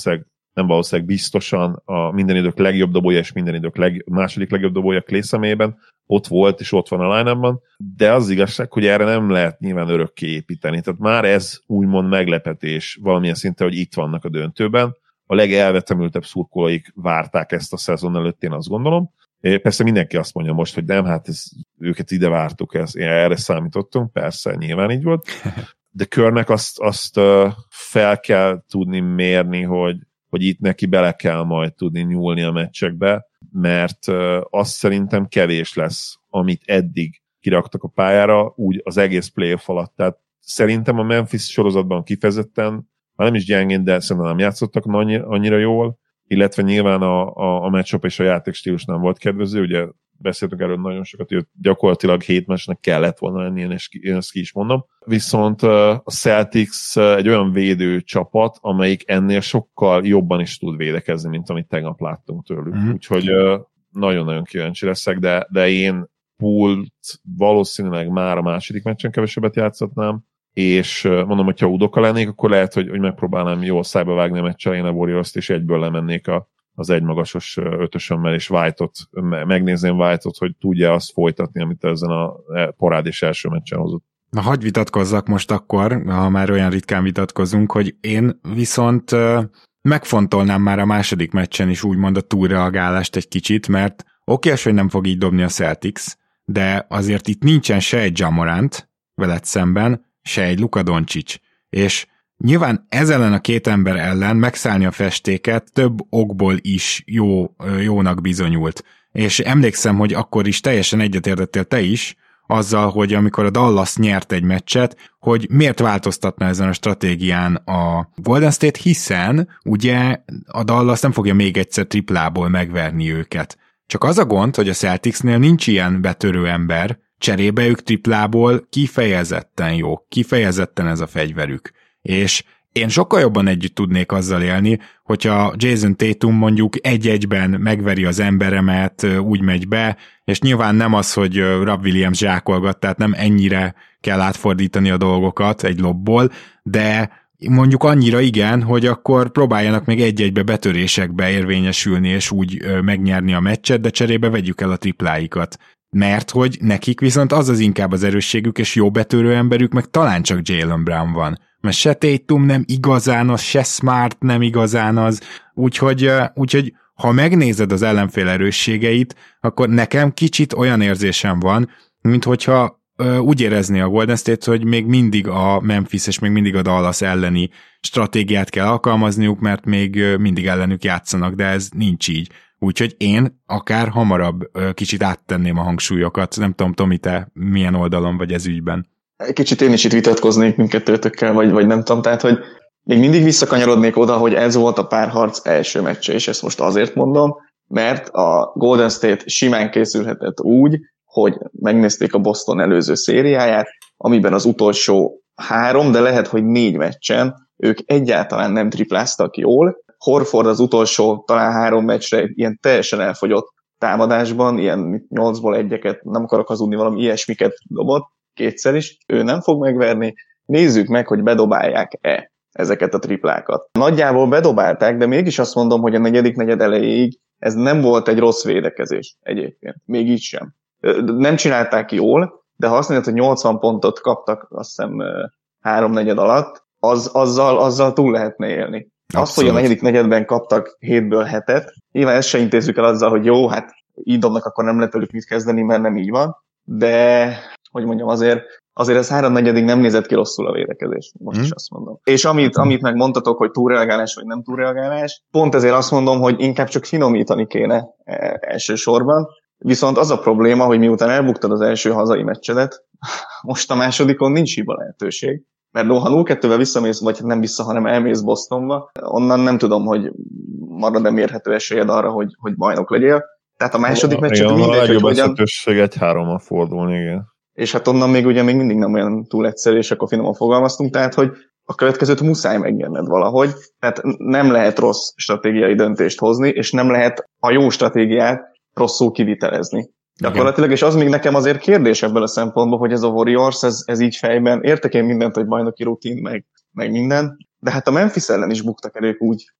nem valószínűleg biztosan a minden idők legjobb dobója és minden idők leg, második legjobb dobója Klay személyében ott volt és ott van a line-upban, de az igazság, hogy erre nem lehet nyilván örökké építeni. Tehát már ez úgymond meglepetés valamilyen szinten, hogy itt vannak a döntőben. A legelvetemültebb szurkolóik várták ezt a szezon előtt, én azt gondolom. Persze mindenki azt mondja most, hogy nem, hát ez, őket ide vártuk, ez, erre számítottunk, persze, nyilván így volt. De Körnek azt, azt fel kell tudni mérni, hogy, hogy itt neki bele kell majd tudni nyúlni a meccsekbe, mert azt szerintem kevés lesz, amit eddig kiraktak a pályára, úgy az egész playoff alatt. Tehát szerintem a Memphis sorozatban kifejezetten, már nem is gyengén, de szerintem nem játszottak annyira jól, illetve nyilván a, a, a matchup és a játékstílus nem volt kedvező, ugye beszéltünk erről nagyon sokat, hogy gyakorlatilag hét meccsnek kellett volna lenni, én, én ezt ki is mondom. Viszont a Celtics egy olyan védő csapat, amelyik ennél sokkal jobban is tud védekezni, mint amit tegnap láttunk tőlük. Mm. Úgyhogy nagyon-nagyon kíváncsi leszek, de, de én Poolt valószínűleg már a második meccsen kevesebbet játszhatnám, és mondom, hogyha Udoka lennék, akkor lehet, hogy, hogy megpróbálnám jól szájba vágni a meccsel én a Warriors-t, és egyből lemennék a, az egymagasos ötösömmel, és White-ot, megnézném White-ot, hogy tudja azt folytatni, amit ezen a parádés első meccsen hozott. Na, hagyj vitatkozzak most akkor, ha már olyan ritkán vitatkozunk, hogy én viszont megfontolnám már a második meccsen is úgymond a túlreagálást egy kicsit, mert oké, hogy nem fog így dobni a Celtics, de azért itt nincsen se egy Ja Morant veled szemben, se egy Luka Doncic, és nyilván ez ellen a két ember ellen megszállni a festéket több okból is jó, jónak bizonyult. És emlékszem, hogy akkor is teljesen egyetértettél te is, azzal, hogy amikor a Dallas nyert egy meccset, hogy miért változtatna ezen a stratégián a Golden State, hiszen ugye a Dallas nem fogja még egyszer triplából megverni őket. Csak az a gond, hogy a Celticsnél nincs ilyen betörő ember, cserébe ők triplából kifejezetten jók, kifejezetten ez a fegyverük. És én sokkal jobban együtt tudnék azzal élni, hogyha Jason Tatum mondjuk egy-egyben megveri az emberemet, úgy megy be, és nyilván nem az, hogy Rob Williams zsákolgat, tehát nem ennyire kell átfordítani a dolgokat egy lobból, de mondjuk annyira igen, hogy akkor próbáljanak még egy-egybe betörésekbe érvényesülni, és úgy megnyerni a meccset, de cserébe vegyük el a tripláikat. Mert hogy nekik viszont az az inkább az erősségük, és jó betörő emberük, meg talán csak Jaylen Brown van. Mert se Tatum nem igazán az, se Smart nem igazán az, úgyhogy, úgyhogy ha megnézed az ellenfél erősségeit, akkor nekem kicsit olyan érzésem van, mint hogyha úgy érezni a Golden State, hogy még mindig a Memphis és még mindig a Dallas elleni stratégiát kell alkalmazniuk, mert még mindig ellenük játszanak, de ez nincs így. Úgyhogy én akár hamarabb kicsit áttenném a hangsúlyokat. Nem tudom, Tomi, te milyen oldalon vagy ez ügyben? Kicsit én is itt vitatkoznék mindkettőtökkel, vagy, vagy nem tudom, tehát, hogy még mindig visszakanyarodnék oda, hogy ez volt a párharc első meccse, és ezt most azért mondom, mert a Golden State simán készülhetett úgy, hogy megnézték a Boston előző szériáját, amiben az utolsó három, de lehet, hogy négy meccsen ők egyáltalán nem tripláztak jól. Horford az utolsó talán három meccsre ilyen teljesen elfogyott támadásban, ilyen nyolcból egyeket, nem akarok hazudni, valami ilyesmiket dobott, kétszer is, ő nem fog megverni. Nézzük meg, hogy bedobálják-e ezeket a triplákat. Nagyjából bedobálták, de mégis azt mondom, hogy a negyedik negyed elejéig ez nem volt egy rossz védekezés egyébként. Még így sem. Nem csinálták jól, de ha azt mondod, hogy nyolcvan pontot kaptak, azt hiszem háromnegyed alatt, az, azzal, azzal túl lehetne élni. Abszolút. Azt, hogy a negyedik negyedben kaptak hétből hetet, nyilván ezt se intézzük el azzal, hogy jó, hát így dobnak, akkor nem lehet velük mit kezdeni, mert nem így van, de hogy mondjam, azért, azért ez háromnegyedig nem nézett ki rosszul a védekezés, most hmm. is azt mondom. És amit, amit megmondtatok, hogy túlreagálás vagy nem túlreagálás, pont ezért azt mondom, hogy inkább csak finomítani kéne elsősorban, viszont az a probléma, hogy miután elbuktad az első hazai meccsedet, most a másodikon nincs hiba lehetőség. Mert ha nulla kettővel visszamész, vagy nem vissza, hanem elmész Bostonba, onnan nem tudom, hogy marad-e mérhető esélyed arra, hogy, hogy bajnok legyél. Tehát a második meccset mindegy, hogy hogyan... A legjobb esetőség egy hárommal fordulni, igen. És hát onnan még ugye még mindig nem olyan túl egyszerű, és akkor finoman fogalmaztunk, tehát hogy a következőt muszáj megnyerned valahogy. Tehát nem lehet rossz stratégiai döntést hozni, és nem lehet a jó stratégiát rosszul kivitelezni. Gyakorlatilag, és az még nekem azért kérdés ebből a szempontból, hogy ez a Warriors, ez, ez így fejben, értek én mindent, hogy bajnoki rutin, meg, meg minden, de hát a Memphis ellen is buktak el ők úgy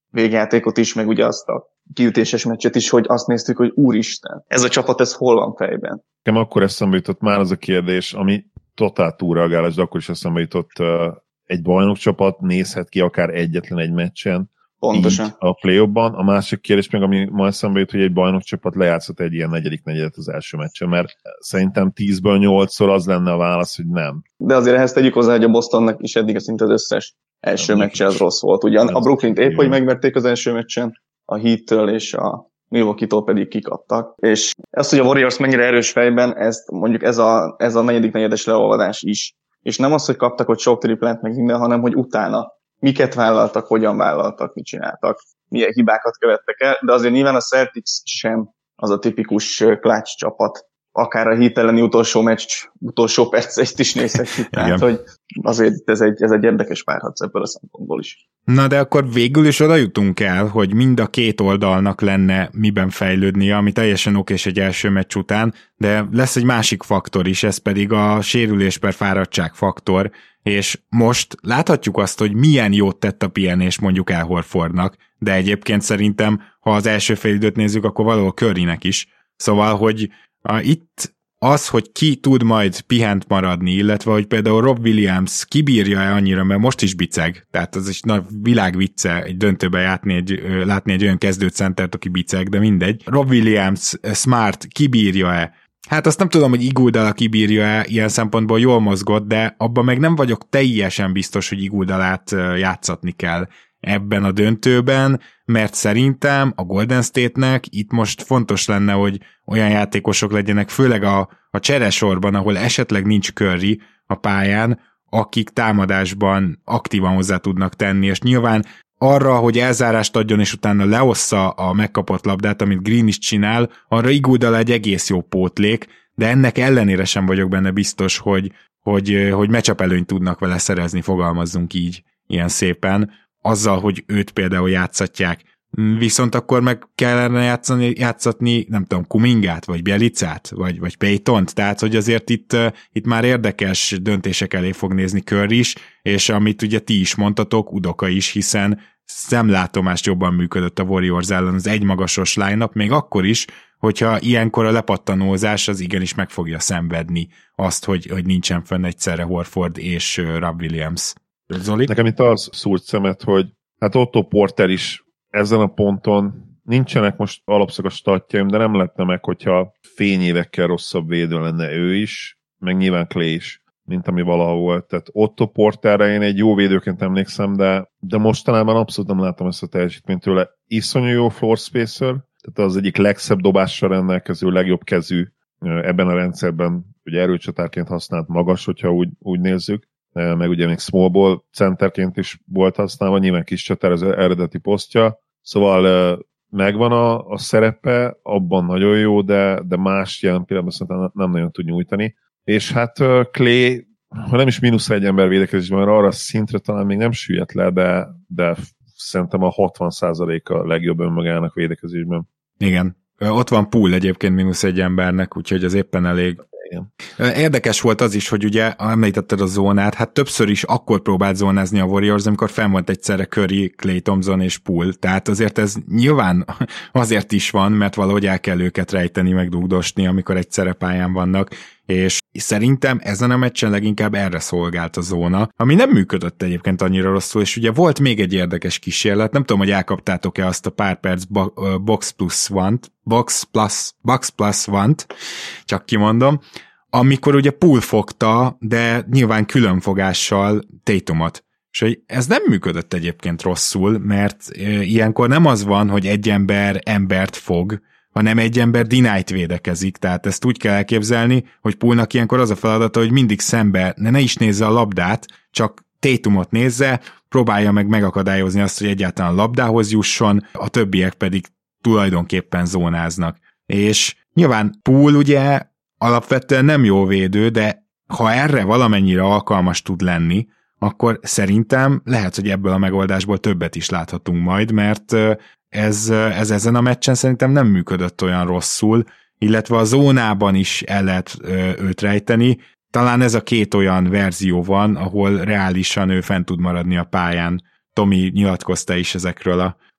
végjátékot is, meg ugye azt a kiütéses meccset is, hogy azt néztük, hogy úristen, ez a csapat, ez hol van fejben? Nekem akkor eszembe jutott már az a kérdés, ami totál túlreagálás, de akkor is eszembe jutott, uh, egy bajnokcsapat nézhet ki akár egyetlen egy meccsen, Pontosan. A play-offban. A másik kérdés meg, ami ma eszembe jut, hogy egy bajnokcsapat lejátszott egy ilyen negyedik negyedet az első meccsen, mert szerintem tízből nyolcszor az lenne a válasz, hogy nem. De azért ehhez tegyük hozzá, hogy a Bostonnak is eddig szinte az összes első meccse az rossz volt. Ugye a Brooklyn-t épp, hogy megverték az első meccsen, a Heat-től és a Milwaukee-tól pedig kikaptak. És ezt, hogy a Warriors mennyire erős fejben, ezt mondjuk ez a, ez a negyedik negyedes leolvadás is. És nem az, hogy kaptak ott sok triplát meg minden, hanem hogy utána miket vállaltak, hogyan vállaltak, mit csináltak, milyen hibákat követtek el, de azért nyilván a Celtics sem az a tipikus clutch csapat. Akár a Heat elleni utolsó meccs, utolsó perceit is nézhetjük, tehát hogy azért ez egy, ez egy érdekes párharc ebből a szempontból is. Na de akkor végül is oda jutunk el, hogy mind a két oldalnak lenne miben fejlődnie, ami teljesen okés egy első meccs után, de lesz egy másik faktor is, ez pedig a sérülés per fáradtság faktor, és most láthatjuk azt, hogy milyen jót tett a pihenés mondjuk Al Horfordnak, de egyébként szerintem, ha az első félidőt nézzük, akkor valahol Currynek is. Szóval, hogy a, itt az, hogy ki tud majd pihent maradni, illetve hogy például Rob Williams kibírja-e annyira, mert most is biceg, tehát az is nagy világvicce egy döntőben látni egy, látni egy olyan kezdőcentert, aki biceg, de mindegy. Rob Williams, Smart kibírja-e? Hát azt nem tudom, hogy Iguodala kibírja-e, ilyen szempontból jól mozgott, de abban meg nem vagyok teljesen biztos, hogy Iguodalát játszatni kell ebben a döntőben, mert szerintem a Golden State-nek itt most fontos lenne, hogy olyan játékosok legyenek, főleg a, a cseresorban, ahol esetleg nincs Curry a pályán, akik támadásban aktívan hozzá tudnak tenni, és nyilván arra, hogy elzárást adjon, és utána leossza a megkapott labdát, amit Green is csinál, arra Iguodala egy egész jó pótlék, de ennek ellenére sem vagyok benne biztos, hogy, hogy, hogy matchup előnyt tudnak vele szerezni, fogalmazzunk így, ilyen szépen, azzal, hogy őt például játszatják. Viszont akkor meg kellene játszani, játszatni, nem tudom, Kumingát, vagy Bielicát, vagy, vagy Paytont, tehát hogy azért itt, itt már érdekes döntések elé fog nézni Curry is, és amit ugye ti is mondtatok, Udoka is, hiszen szemlátomást jobban működött a Warriors ellen az egymagasos line-up, még akkor is, hogyha ilyenkor a lepattanózás az igenis meg fogja szenvedni azt, hogy, hogy nincsen fenn egyszerre Horford és Rob Williams. Zoli? Nekem itt az szúrt szemet, hogy hát Otto Porter is ezen a ponton nincsenek most alapszakos statjaim, de nem lehetne meg, hogyha fényévekkel rosszabb védő lenne ő is, meg nyilván Clay is, mint ami valaha volt. Tehát Otto Porterre én egy jó védőként emlékszem, de, de mostanában abszolút nem látom ezt a teljesítményt tőle. Iszonyú jó floor spacer, tehát az egyik legszebb dobással rendelkező, legjobb kezű ebben a rendszerben, ugye erőcsatárként használt magas, hogyha úgy, úgy nézzük, meg ugye még small ball centerként is volt használva, nyilván kis csatár az eredeti posztja, szóval megvan a, a szerepe, abban nagyon jó, de, de más jelen pillanatban szerintem nem nagyon tud nyújtani. És hát Clay, ha nem is mínusz egy ember védekezésben, mert arra szintre talán még nem süllyedt le, de, de szerintem a hatvan százalék a legjobb önmagának védekezésben. Igen. Ott van Poole egyébként mínusz egy embernek, úgyhogy az éppen elég. Igen. Érdekes volt az is, hogy ugye említetted a zónát, hát többször is akkor próbált zónázni a Warriors, amikor fenn volt egyszerre Curry, Klay Thompson és Poole, tehát azért ez nyilván azért is van, mert valahogy el kell őket rejteni, meg dugdosni, amikor egyszerre pályán vannak, és szerintem ezen a meccsen leginkább erre szolgált a zóna, ami nem működött egyébként annyira rosszul, és ugye volt még egy érdekes kísérlet, nem tudom, hogy elkaptátok-e azt a pár perc box plus one-t, box plus, box plus one-t, csak kimondom, amikor ugye Poole fogta, de nyilván különfogással Tatumot. És hogy ez nem működött egyébként rosszul, mert ilyenkor nem az van, hogy egy ember embert fog, hanem egy ember denied védekezik, tehát ezt úgy kell elképzelni, hogy Poole-nak ilyenkor az a feladata, hogy mindig szembe, ne, ne is nézze a labdát, csak Tatumot nézze, próbálja meg megakadályozni azt, hogy egyáltalán a labdához jusson, a többiek pedig tulajdonképpen zónáznak. És nyilván Poole ugye alapvetően nem jó védő, de ha erre valamennyire alkalmas tud lenni, akkor szerintem lehet, hogy ebből a megoldásból többet is láthatunk majd, mert ez, ez ezen a meccsen szerintem nem működött olyan rosszul, illetve a zónában is el lehet őt rejteni. Talán ez a két olyan verzió van, ahol reálisan ő fent tud maradni a pályán. Tomi nyilatkozta is ezekről a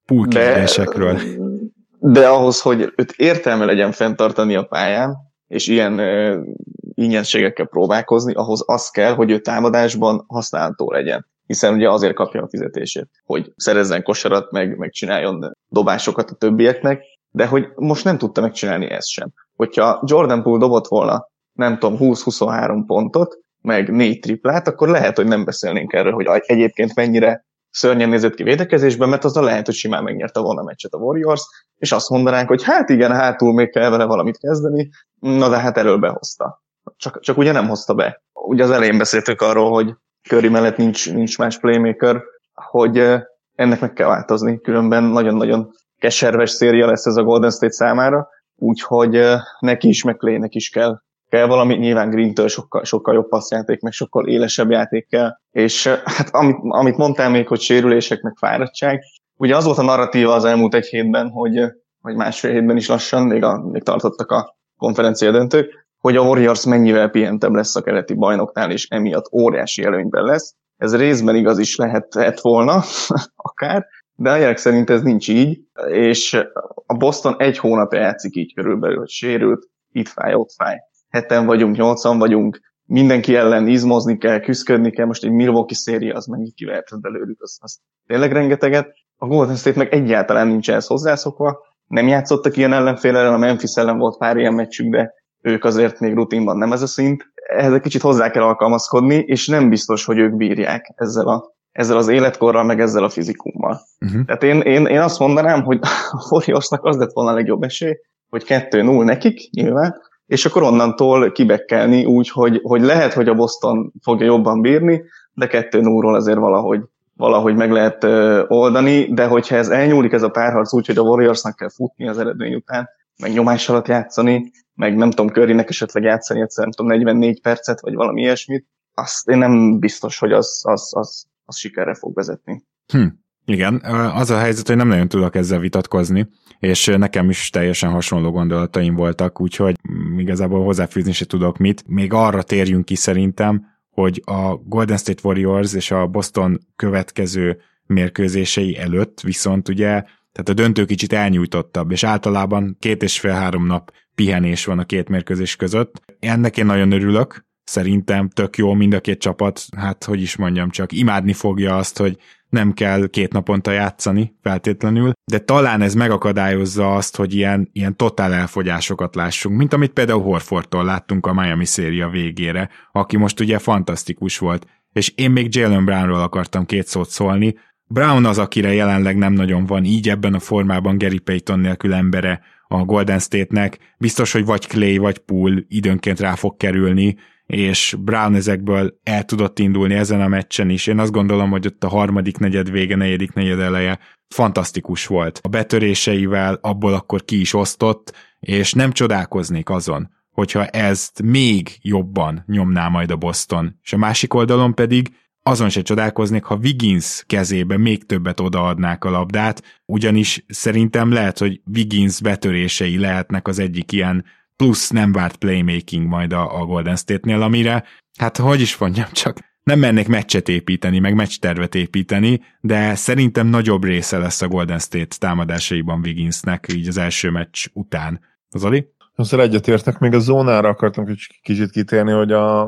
poolkérdésekről. De ahhoz, hogy őt értelme legyen fenntartani a pályán, és ilyen uh, ingyenségekkel próbálkozni, ahhoz az kell, hogy ő támadásban használható legyen. Hiszen ugye azért kapja a fizetését, hogy szerezzen kosarat, meg, meg csináljon dobásokat a többieknek, de hogy most nem tudta megcsinálni ezt sem. Hogyha Jordan Poole dobott volna, nem tudom, húsz-huszonhárom pontot, meg négy triplát, akkor lehet, hogy nem beszélnénk erről, hogy egyébként mennyire szörnyen nézett ki védekezésben, mert azzal lehet, hogy simán megnyerte volna a meccset a Warriors, és azt mondanánk, hogy hát igen, hátul még kell vele valamit kezdeni, na de hát elől behozta. Csak, csak ugye nem hozta be. Ugye az elején beszéltünk arról, hogy Curry mellett nincs, nincs más playmaker, hogy ennek meg kell változni, különben nagyon-nagyon keserves széria lesz ez a Golden State számára, úgyhogy neki is, meg Claynek is kell, kell valami, nyilván Greentől sokkal, sokkal jobb passzjáték, meg sokkal élesebb játék kell, és hát amit, amit mondtál még, hogy sérülések, meg fáradtság, ugye az volt a narratíva az elmúlt egy hétben, hogy, vagy másfél hétben is lassan, még, a, még tartottak a konferencia döntők, hogy a Warriors mennyivel pihentebb lesz a keleti bajnoknál, és emiatt óriási előnyben lesz. Ez részben igaz is lehetett volna, akár, de a jelek szerint ez nincs így, és a Boston egy hónapja játszik így körülbelül, hogy sérült, itt fáj, ott fáj. Heten vagyunk, nyolcan vagyunk, mindenki ellen izmozni kell, küszködni kell, most egy Milwaukee széria, az mennyit kivehetett belőlük, az, az tényleg rengeteget. A Golden State meg egyáltalán nincs ehhez hozzászokva, nem játszottak ilyen ellenfélel, a Memphis ellen volt pár ilyen meccsük, de ők azért még rutinban nem ez a szint. Ehhez egy kicsit hozzá kell alkalmazkodni, és nem biztos, hogy ők bírják ezzel, a, ezzel az életkorral, meg ezzel a fizikummal. Uh-huh. Tehát én, én, én azt mondanám, hogy a Warriorsnak az lett volna a legjobb esély, hogy kettő null nekik, nyilván, és akkor onnantól kibekkelni úgy, hogy, hogy lehet, hogy a Boston fogja jobban bírni, de kettő nullról azért valahogy, valahogy meg lehet uh, oldani, de hogyha ez elnyúlik ez a párharc úgy, hogy a Warriorsnak kell futni az eredmény után, meg nyomás alatt játszani, meg nem tudom, Currynek esetleg játszani egyszer, nem tudom, negyvennégy percet, vagy valami ilyesmit, azt én nem biztos, hogy az, az, az, az sikerre fog vezetni. Hm. Igen, az a helyzet, hogy nem nagyon tudok ezzel vitatkozni, és nekem is teljesen hasonló gondolataim voltak, úgyhogy igazából hozzáfűzni se tudok mit. Még arra térjünk ki szerintem, hogy a Golden State Warriors és a Boston következő mérkőzései előtt viszont ugye, tehát a döntő kicsit elnyújtottabb, és általában két és fél-három nap pihenés van a két mérkőzés között. Ennek én nagyon örülök, szerintem tök jó mind a két csapat, hát hogy is mondjam, csak imádni fogja azt, hogy nem kell két naponta játszani feltétlenül, de talán ez megakadályozza azt, hogy ilyen, ilyen totál elfogyásokat lássunk, mint amit például Horfordtól láttunk a Miami széria végére, aki most ugye fantasztikus volt, és én még Jaylen Brownról akartam két szót szólni. Brown az, akire jelenleg nem nagyon van így ebben a formában Gary Payton nélkül embere a Golden State-nek, biztos, hogy vagy Clay, vagy Poole időnként rá fog kerülni, és Brown ezekből el tudott indulni ezen a meccsen is. Én azt gondolom, hogy ott a harmadik negyed vége, negyedik negyed eleje fantasztikus volt. A betöréseivel abból akkor ki is osztott, és nem csodálkoznék azon, hogyha ezt még jobban nyomná majd a Boston. És a másik oldalon pedig azon se csodálkoznék, ha Wiggins kezébe még többet odaadnák a labdát, ugyanis szerintem lehet, hogy Wiggins betörései lehetnek az egyik ilyen plusz nem várt playmaking majd a, a Golden State-nél, amire, hát hogy is mondjam, csak nem mennék meccset építeni, meg meccstervet építeni, de szerintem nagyobb része lesz a Golden State támadásaiban Wigginsnek, így az első meccs után. Az Ali? Szóval egyetértek, még a zónára akartam kicsit kitérni, hogy a,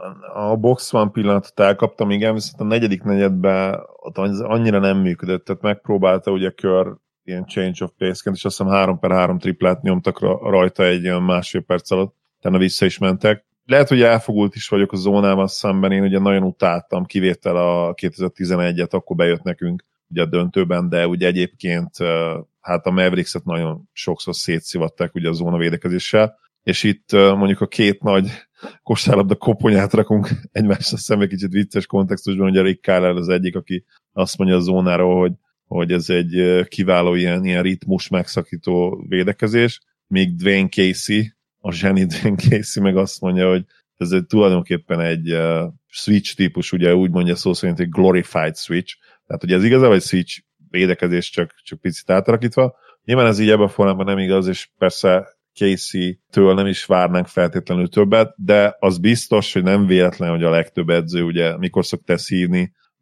a box van pillanatot elkaptam, igen, viszont a negyedik negyedben ott annyira nem működött, tehát megpróbálta ugye Kör ilyen change of pace-ként, és azt hiszem három per három triplát nyomtak rajta egy olyan másfél perc alatt, utána vissza is mentek. Lehet, hogy elfogult is vagyok a zónával szemben, én ugye nagyon utáltam, kivétel a kétezer-tizenegyet, akkor bejött nekünk ugye a döntőben, de ugye egyébként hát a Mavericks-et nagyon sokszor szétszivatták ugye a zónavédekezéssel, és itt mondjuk a két nagy kosárlabda koponyát rakunk egymásra szemben kicsit vicces kontextusban, ugye Rick Carlisle az egyik, aki azt mondja a zónáról, hogy hogy ez egy kiváló ilyen, ilyen ritmus megszakító védekezés, míg Dwayne Casey, a zseni Dwayne Casey meg azt mondja, hogy ez egy, tulajdonképpen egy uh, switch típus, ugye úgy mondja szó szerint egy glorified switch, tehát ugye ez igazából egy switch védekezés, csak, csak picit átalakítva. Nyilván ez így ebben a formában nem igaz, és persze Casey-től nem is várnánk feltétlenül többet, de az biztos, hogy nem véletlen, hogy a legtöbb edző ugye mikor szokta ezt hívni,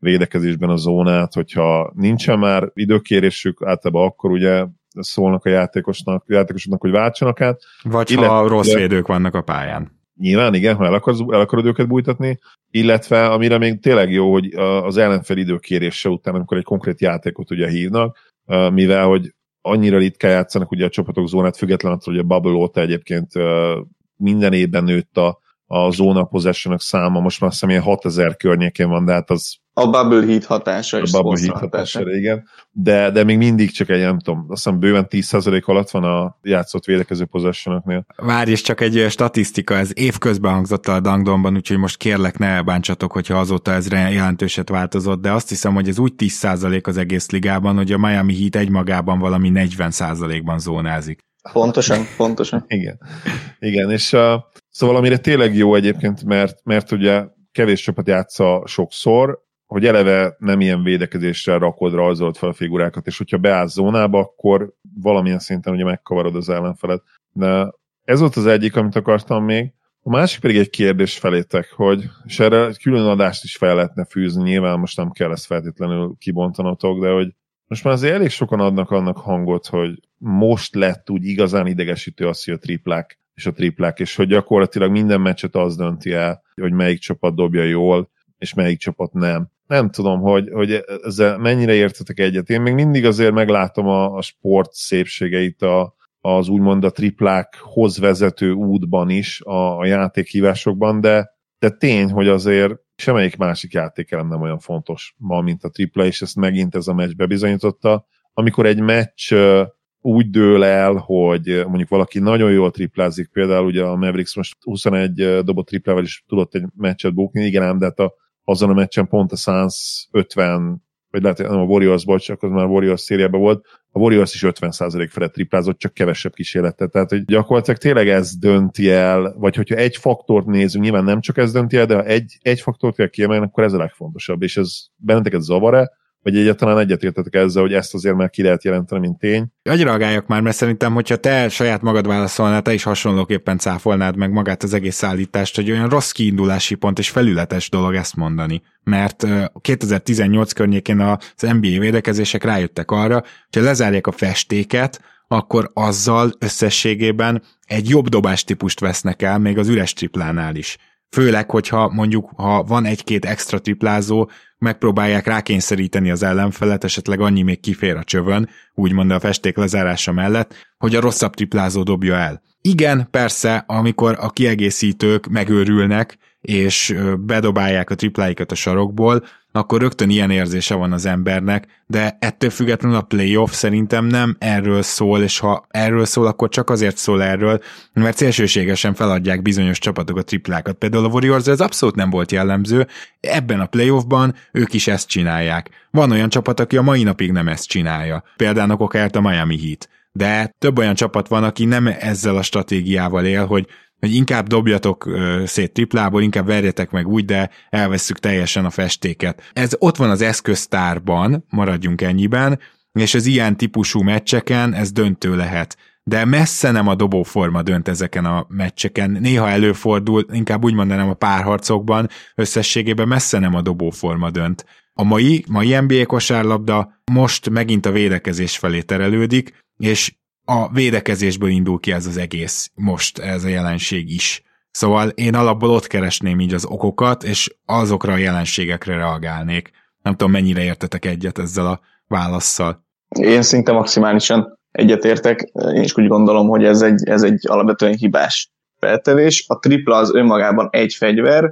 védekezésben a zónát, hogyha nincsen már időkérésük, általában akkor ugye szólnak a játékosnak, játékosoknak, hogy váltsanak át. Vagy illetve, ha rossz védők vannak a pályán. Nyilván, igen, ha el, akarsz, el akarod őket bújtatni, illetve amire még tényleg jó, hogy az ellenfél időkérése után, amikor egy konkrét játékot ugye hívnak, mivel hogy annyira ritkán játszanak ugye a csapatok zónát, függetlenül attól, hogy a bubble óta egyébként minden évben nőtt a, a zóna possessionok száma, most már azt hiszem ilyen hatezer környékén van, de hát az a bubble hit hatása is. A bubble hit hatása, hatása, igen. De, de még mindig csak egy, nem tudom, azt hiszem bőven tíz százalék alatt van a játszott védekező possessionoknél. Várj, és csak egy statisztika, ez évközben hangzott a Dangdomban, úgyhogy most kérlek ne bántsatok, hogyha azóta ez jelentőset változott, de azt hiszem, hogy ez úgy tíz százalék az egész ligában, hogy a Miami Heat egymagában valami negyven százalékban zónázik. Pontosan, pontosan. Igen, igen, és uh, szóval amire tényleg jó egyébként, mert, mert ugye kevés csapat játsza sokszor, hogy eleve nem ilyen védekezésre rakod, rajzolt fel a figurákat, és hogyha beállsz zónába, akkor valamilyen szinten ugye megkavarod az ellenfelet. De ez volt az egyik, amit akartam még. A másik pedig egy kérdés felétek, hogy, és erre egy külön adást is fel lehetne fűzni, nyilván most nem kell ezt feltétlenül kibontanotok, de hogy most már azért elég sokan adnak annak hangot, hogy most lett úgy igazán idegesítő az, hogy a triplák és a triplák, és hogy gyakorlatilag minden meccset az dönti el, hogy melyik csapat dobja jól, és melyik csapat nem. Nem tudom, hogy, hogy ezzel mennyire értetek egyet. Én még mindig azért meglátom a, a sport szépségeit a, az úgymond a triplákhoz vezető útban is, a, a játékhívásokban, de, de tény, hogy azért semmelyik másik játékelem nem olyan fontos ma, mint a tripla, és ezt megint ez a meccs bebizonyította. Amikor egy meccs úgy dől el, hogy mondjuk valaki nagyon jól triplázik, például ugye a Mavericks most huszonegy dobott triplával is tudott egy meccset bukni, igen ám, de hát a, azon a meccsen pont a Suns ötven, vagy lehet, nem a Warriors, bocs, akkor már a Warriors szériában volt, a Warriors is ötven százalék felett triplázott, csak kevesebb kísérletet. Tehát, hogy gyakorlatilag tényleg ez dönti el, vagy hogyha egy faktort nézünk, nyilván nem csak ez dönti el, de ha egy, egy faktort kell kiemelni, akkor ez a legfontosabb, és ez benneteket zavar-e, vagy egyáltalán egyetértetek ezzel, hogy ezt azért már ki lehet jelenteni, mint tény. Hogy reagáljak már, mert szerintem, hogyha te saját magad válaszolnál, te is hasonlóképpen cáfolnád meg magát az egész állítást, hogy olyan rossz kiindulási pont és felületes dolog ezt mondani. Mert kétezer-tizennyolc környékén az en bé á védekezések rájöttek arra, hogy ha lezárják a festéket, akkor azzal összességében egy jobb dobástípust vesznek el, még az üres triplánál is. Főleg, hogyha mondjuk, ha van egy-két extra triplázó, megpróbálják rákényszeríteni az ellenfelet, esetleg annyi még kifér a csövön, úgymond a festék lezárása mellett, hogy a rosszabb triplázó dobja el. Igen, persze, amikor a kiegészítők megőrülnek, és bedobálják a tripláikat a sarokból, akkor rögtön ilyen érzése van az embernek, de ettől függetlenül a playoff szerintem nem erről szól, és ha erről szól, akkor csak azért szól erről, mert szélsőségesen feladják bizonyos csapatok a triplákat. Például a Warriors ez abszolút nem volt jellemző, ebben a playoffban ők is ezt csinálják. Van olyan csapat, aki a mai napig nem ezt csinálja. Például okáért a Miami Heat. De több olyan csapat van, aki nem ezzel a stratégiával él, hogy hogy inkább dobjatok uh, szét triplából, inkább verjetek meg úgy, de elvesszük teljesen a festéket. Ez ott van az eszköztárban, maradjunk ennyiben, és az ilyen típusú meccseken ez döntő lehet. De messze nem a dobóforma dönt ezeken a meccseken. Néha előfordul, inkább úgy mondanám a párharcokban, összességében messze nem a dobóforma dönt. A mai, mai en bé á kosárlabda most megint a védekezés felé terelődik, és a védekezésből indul ki ez az egész, most ez a jelenség is. Szóval én alapból ott keresném így az okokat, és azokra a jelenségekre reagálnék. Nem tudom, mennyire értetek egyet ezzel a válasszal. Én szinte maximálisan egyetértek. Én is úgy gondolom, hogy ez egy, ez egy alapvetően hibás feltevés. A tripla az önmagában egy fegyver,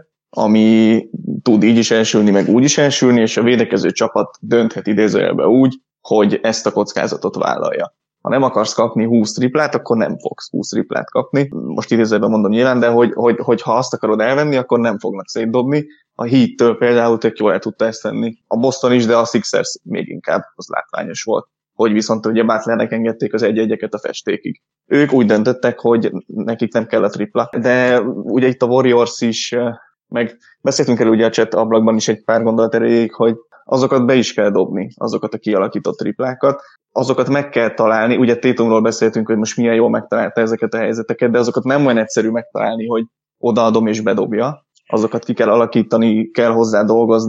ami tud így is elsülni, meg úgy is elsülni, és a védekező csapat dönthet idézőjelben úgy, hogy ezt a kockázatot vállalja. Ha nem akarsz kapni húsz triplát, akkor nem fogsz húsz triplát kapni. Most idézőben mondom nyilván, de hogy, hogy, hogy ha azt akarod elvenni, akkor nem fognak szétdobni. A Heat-től például tök jól el tudta ezt tenni. A Boston is, de a Sixers még inkább, az látványos volt. Hogy viszont ugye Butlernek engedték az egy-egyeket a festékig. Ők úgy döntöttek, hogy nekik nem kell a tripla. De ugye itt a Warriors is, meg beszéltünk el ugye a chat ablakban is egy pár gondolat erejéig, hogy azokat be is kell dobni, azokat a kialakított triplákat. Azokat meg kell találni, ugye Tatumról beszéltünk, hogy most milyen jól megtalálta ezeket a helyzeteket, de azokat nem olyan egyszerű megtalálni, hogy odaadom és bedobja. Azokat ki kell alakítani, kell hozzá dolgozni,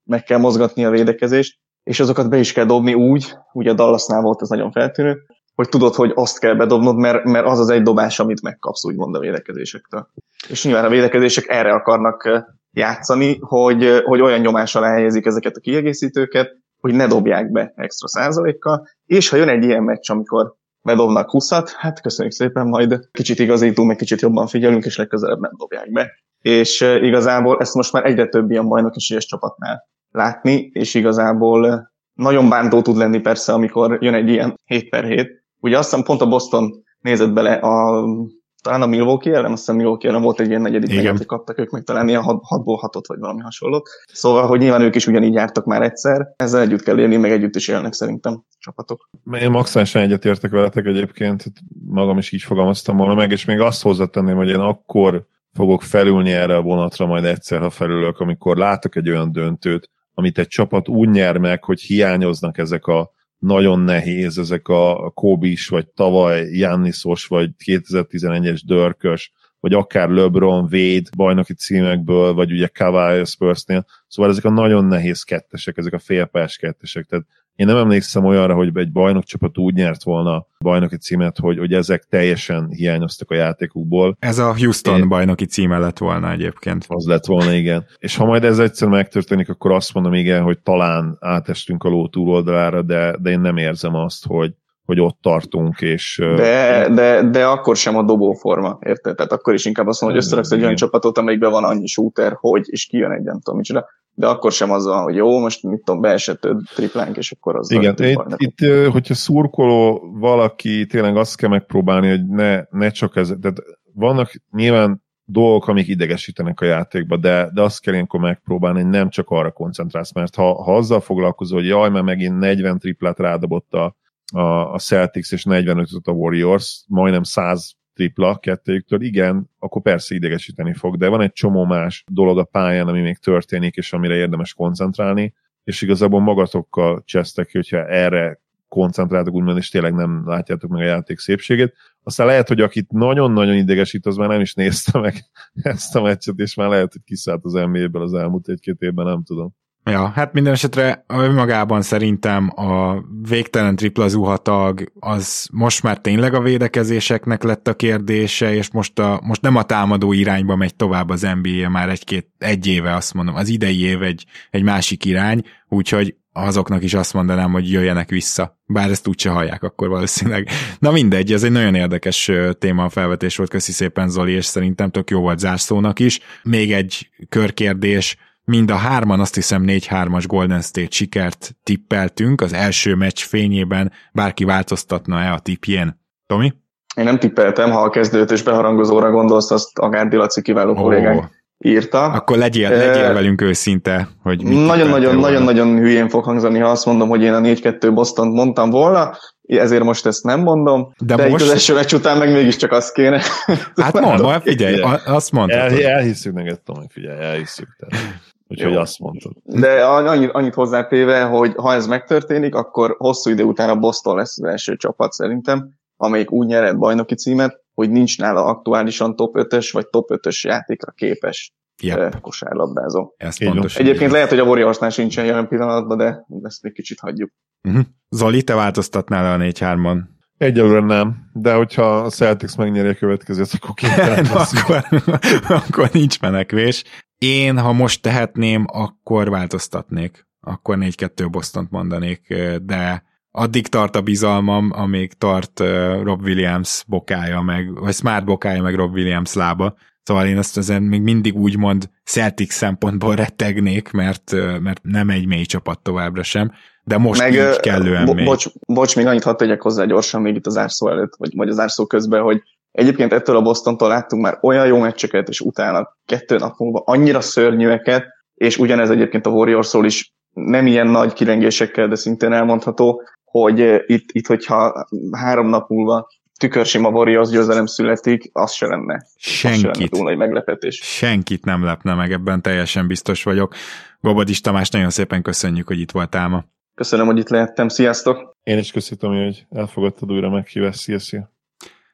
meg kell mozgatni a védekezést, és azokat be is kell dobni úgy, ugye a Dallasnál volt ez nagyon feltűnő, hogy tudod, hogy azt kell bedobnod, mert, mert az az egy dobás, amit megkapsz, úgymond a védekezésektől. És nyilván a védekezések erre akarnak játszani, hogy, hogy olyan nyomás alá helyezik ezeket a kiegészítőket, hogy ne dobják be extra százalékkal, és ha jön egy ilyen meccs, amikor bedobnak húszat, hát köszönjük szépen, majd kicsit igazítunk, meg kicsit jobban figyelünk, és legközelebb nem dobják be. És igazából ezt most már egyre több ilyen bajnoki esélyes csapatnál látni, és igazából nagyon bántó tud lenni persze, amikor jön egy ilyen hét per hét. Ugye azt hiszem pont a Boston nézett bele, a, talán a Milwaukee ellen, azt hiszem Milwaukee ellen volt egy ilyen negyedik meget, hogy kaptak ők meg talán ilyen hatból hatot, vagy valami hasonlót. Szóval, hogy nyilván ők is ugyanígy jártak már egyszer, ezzel együtt kell élni, meg együtt is élnek szerintem csapatok. Én maximálisan egyetértek veletek egyébként, magam is így fogalmaztam volna meg, és még azt hozzátenném, hogy én akkor fogok felülni erre a vonatra majd egyszer, ha felülök, amikor látok egy olyan döntőt, amit egy csapat úgy nyer meg, hogy hiányoznak ezek a nagyon nehéz, ezek a Kobe-s, vagy tavaly Giannisos, vagy kétezer-tizenegyes Dörkös, vagy akár LeBron, Wade bajnoki címekből, vagy ugye Kawhi Spursnél. Szóval ezek a nagyon nehéz kettesek, ezek a félpás kettesek. Tehát én nem emlékszem olyanra, hogy egy bajnokcsapat úgy nyert volna a bajnoki címet, hogy, hogy ezek teljesen hiányoztak a játékukból. Ez a Houston én... bajnoki címe lett volna egyébként. Az lett volna, igen. És ha majd ez egyszer megtörténik, akkor azt mondom, igen, hogy talán átestünk a ló túloldalára, de, de én nem érzem azt, hogy, hogy ott tartunk, és... De, de, de akkor sem a dobóforma, érted? Tehát akkor is inkább azt mondom, hogy összeraksz egy olyan csapatot, amelyikben van annyi shooter, hogy, és kijön egy, nem tudom micsoda, de akkor sem az van, hogy jó, most mit tudom, beesett triplánk, és akkor az... Igen, itt, itt, hogyha szurkoló valaki, tényleg azt kell megpróbálni, hogy ne, ne csak ez... Tehát vannak nyilván dolgok, amik idegesítenek a játékba, de, de azt kell ilyenkor megpróbálni, hogy nem csak arra koncentrálsz, mert ha, ha azzal foglalkozol, hogy jaj, mert megint negyven triplát rádobott a a Celtics és negyvenötöt a Warriors, majdnem száz tripla kettőjüktől, igen, akkor persze idegesíteni fog, de van egy csomó más dolog a pályán, ami még történik, és amire érdemes koncentrálni, és igazából magatokkal csesztek ki, hogyha erre koncentráltok, úgymond, és tényleg nem látjátok meg a játék szépségét. Aztán lehet, hogy akit nagyon-nagyon idegesít, az már nem is nézte meg ezt a meccset, és már lehet, hogy kiszállt az en bé á-ből az elmúlt egy-két évben, nem tudom. Ja, hát minden esetre önmagában szerintem a végtelen tripla zuhatag az most már tényleg a védekezéseknek lett a kérdése, és most, a, most nem a támadó irányba megy tovább az en bé á, már egy-két, egy éve azt mondom, az idei év egy, egy másik irány, úgyhogy azoknak is azt mondanám, hogy jöjjenek vissza. Bár ezt úgyse hallják akkor valószínűleg. Na mindegy, ez egy nagyon érdekes téma a felvetés volt, köszi szépen Zoli, és szerintem tök jó volt zárszónak is. Még egy körkérdés, mind a hárman azt hiszem négy hármas Golden State sikert tippeltünk, az első meccs fényében bárki változtatna-e a tippjén? Tomi? Én nem tippeltem, ha a kezdőt és beharangozóra gondolsz, azt Agárdi Laci kiváló oh. kollégánk írta. Akkor legyél, legyél uh, velünk őszinte, hogy nagyon-nagyon hülyén fog hangzani, ha azt mondom, hogy én a négy kettő Bostont mondtam volna, ezért most ezt nem mondom, de, de most... itt az első meccs után meg mégiscsak azt kéne. Hát mondom, figyelj, azt mondtad. El, elhiszük neked, Tomi, figyelj, elhiszük. Úgyhogy azt mondtad. De annyit, annyit hozzátéve, hogy ha ez megtörténik, akkor hosszú idő után a Boston lesz az első csapat szerintem, amelyik úgy nyered bajnoki címet, hogy nincs nála aktuálisan top ötös vagy top ötös játékra képes yep. kosárlabdázó. Egyébként lehet, hogy a Warriorsnál sincsen jelen pillanatban, de ezt még kicsit hagyjuk. Uh-huh. Zoli, te változtatnál a négy hárman? Egyelőre nem, de hogyha a Celtics megnyeri a következőt, akkor képtelen akkor, akkor nincs menekvés. Én, ha most tehetném, akkor változtatnék. Akkor négy kettő Bostont mondanék, de addig tart a bizalmam, amíg tart Rob Williams bokája, meg, vagy Smart bokája, meg Rob Williams lába. Szóval én azt ezen még mindig úgymond Celtics szempontból rettegnék, mert, mert nem egy mély csapat továbbra sem, de most meg, így kellően bo- mély. Bocs, bocs, még annyit hadd tegyek hozzá gyorsan még itt az árszó előtt, vagy, vagy az árszó közben, hogy egyébként ettől a Bostontól láttunk már olyan jó meccseket, és utána kettő nap múlva annyira szörnyűeket, és ugyanez egyébként a Warriorsról is nem ilyen nagy kilengésekkel, de szintén elmondható, hogy itt, itt hogyha három nap múlva tükörsima Warriors győzelem születik, az se lenne. Senkit. Az se lenne túl nagy meglepetés. Senkit nem lepne meg, ebben teljesen biztos vagyok. Gobodis Tamás, nagyon szépen köszönjük, hogy itt voltál ma. Köszönöm, hogy itt lehettem. Sziasztok! Én is köszönöm, hogy elfogadtad újra meghívást. Szia, szia!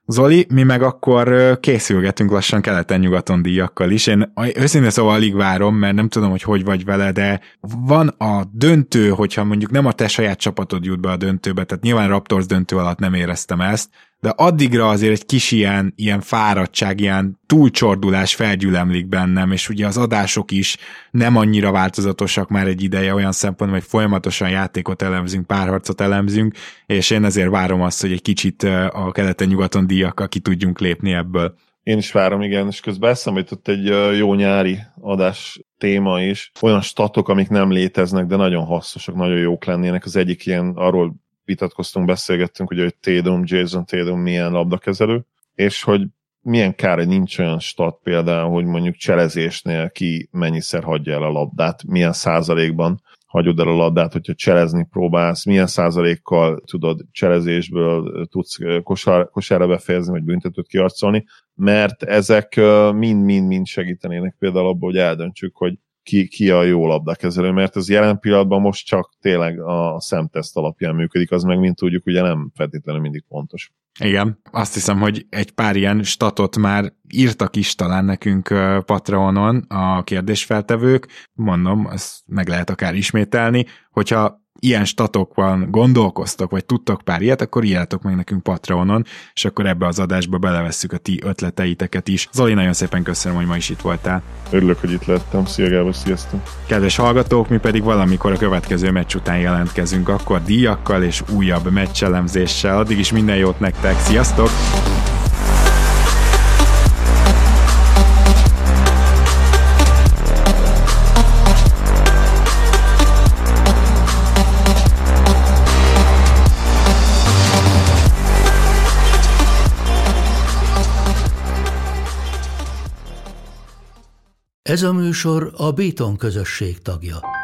Zoli, mi meg akkor készülgetünk lassan keleten-nyugaton díjakkal is. Én őszintén szóval alig várom, mert nem tudom, hogy hogy vagy vele, de van a döntő, hogyha mondjuk nem a te saját csapatod jut be a döntőbe, tehát nyilván Raptors döntő alatt nem éreztem ezt, de addigra azért egy kis ilyen, ilyen fáradtság, ilyen túlcsordulás felgyülemlik bennem, és ugye az adások is nem annyira változatosak már egy ideje olyan szempontból, hogy folyamatosan játékot elemzünk, párharcot elemzünk, és én ezért várom azt, hogy egy kicsit a keleten-nyugaton díjakkal ki tudjunk lépni ebből. Én is várom, igen, és közben eszembe jutott egy jó nyári adás téma is. Olyan statok, amik nem léteznek, de nagyon hasznosak, nagyon jók lennének. Az egyik ilyen, arról vitatkoztunk, beszélgettünk, ugye, hogy Tatum, Jason Tatum milyen labdakezelő, és hogy milyen kár, hogy nincs olyan stat például, hogy mondjuk cselezésnél ki mennyiszer hagyja el a labdát, milyen százalékban hagyod el a labdát, hogyha cselezni próbálsz, milyen százalékkal tudod cselezésből tudsz kosár, kosárra befejezni, vagy büntetőt kiarcolni, mert ezek mind-mind-mind segítenének például abból, hogy eldöntsük, hogy Ki, ki a jó labdakezelő, mert ez jelen pillanatban most csak tényleg a szemteszt alapján működik, az meg, mint tudjuk, ugye nem feltétlenül mindig pontos. Igen, azt hiszem, hogy egy pár ilyen statot már írtak is talán nekünk Patreonon a kérdésfeltevők, mondom, ezt meg lehet akár ismételni, hogyha ilyen statokban gondolkoztok, vagy tudtok pár ilyet, akkor írjátok meg nekünk Patreonon, és akkor ebbe az adásba belevesszük a ti ötleteiteket is. Zoli, nagyon szépen köszönöm, hogy ma is itt voltál. Örülök, hogy itt lettem. Szia Gábor, sziasztok! Kedves hallgatók, mi pedig valamikor a következő meccs után jelentkezünk, akkor díjakkal és újabb meccselemzéssel. Addig is minden jót nektek, sziasztok! Ez a műsor a Béton közösség tagja.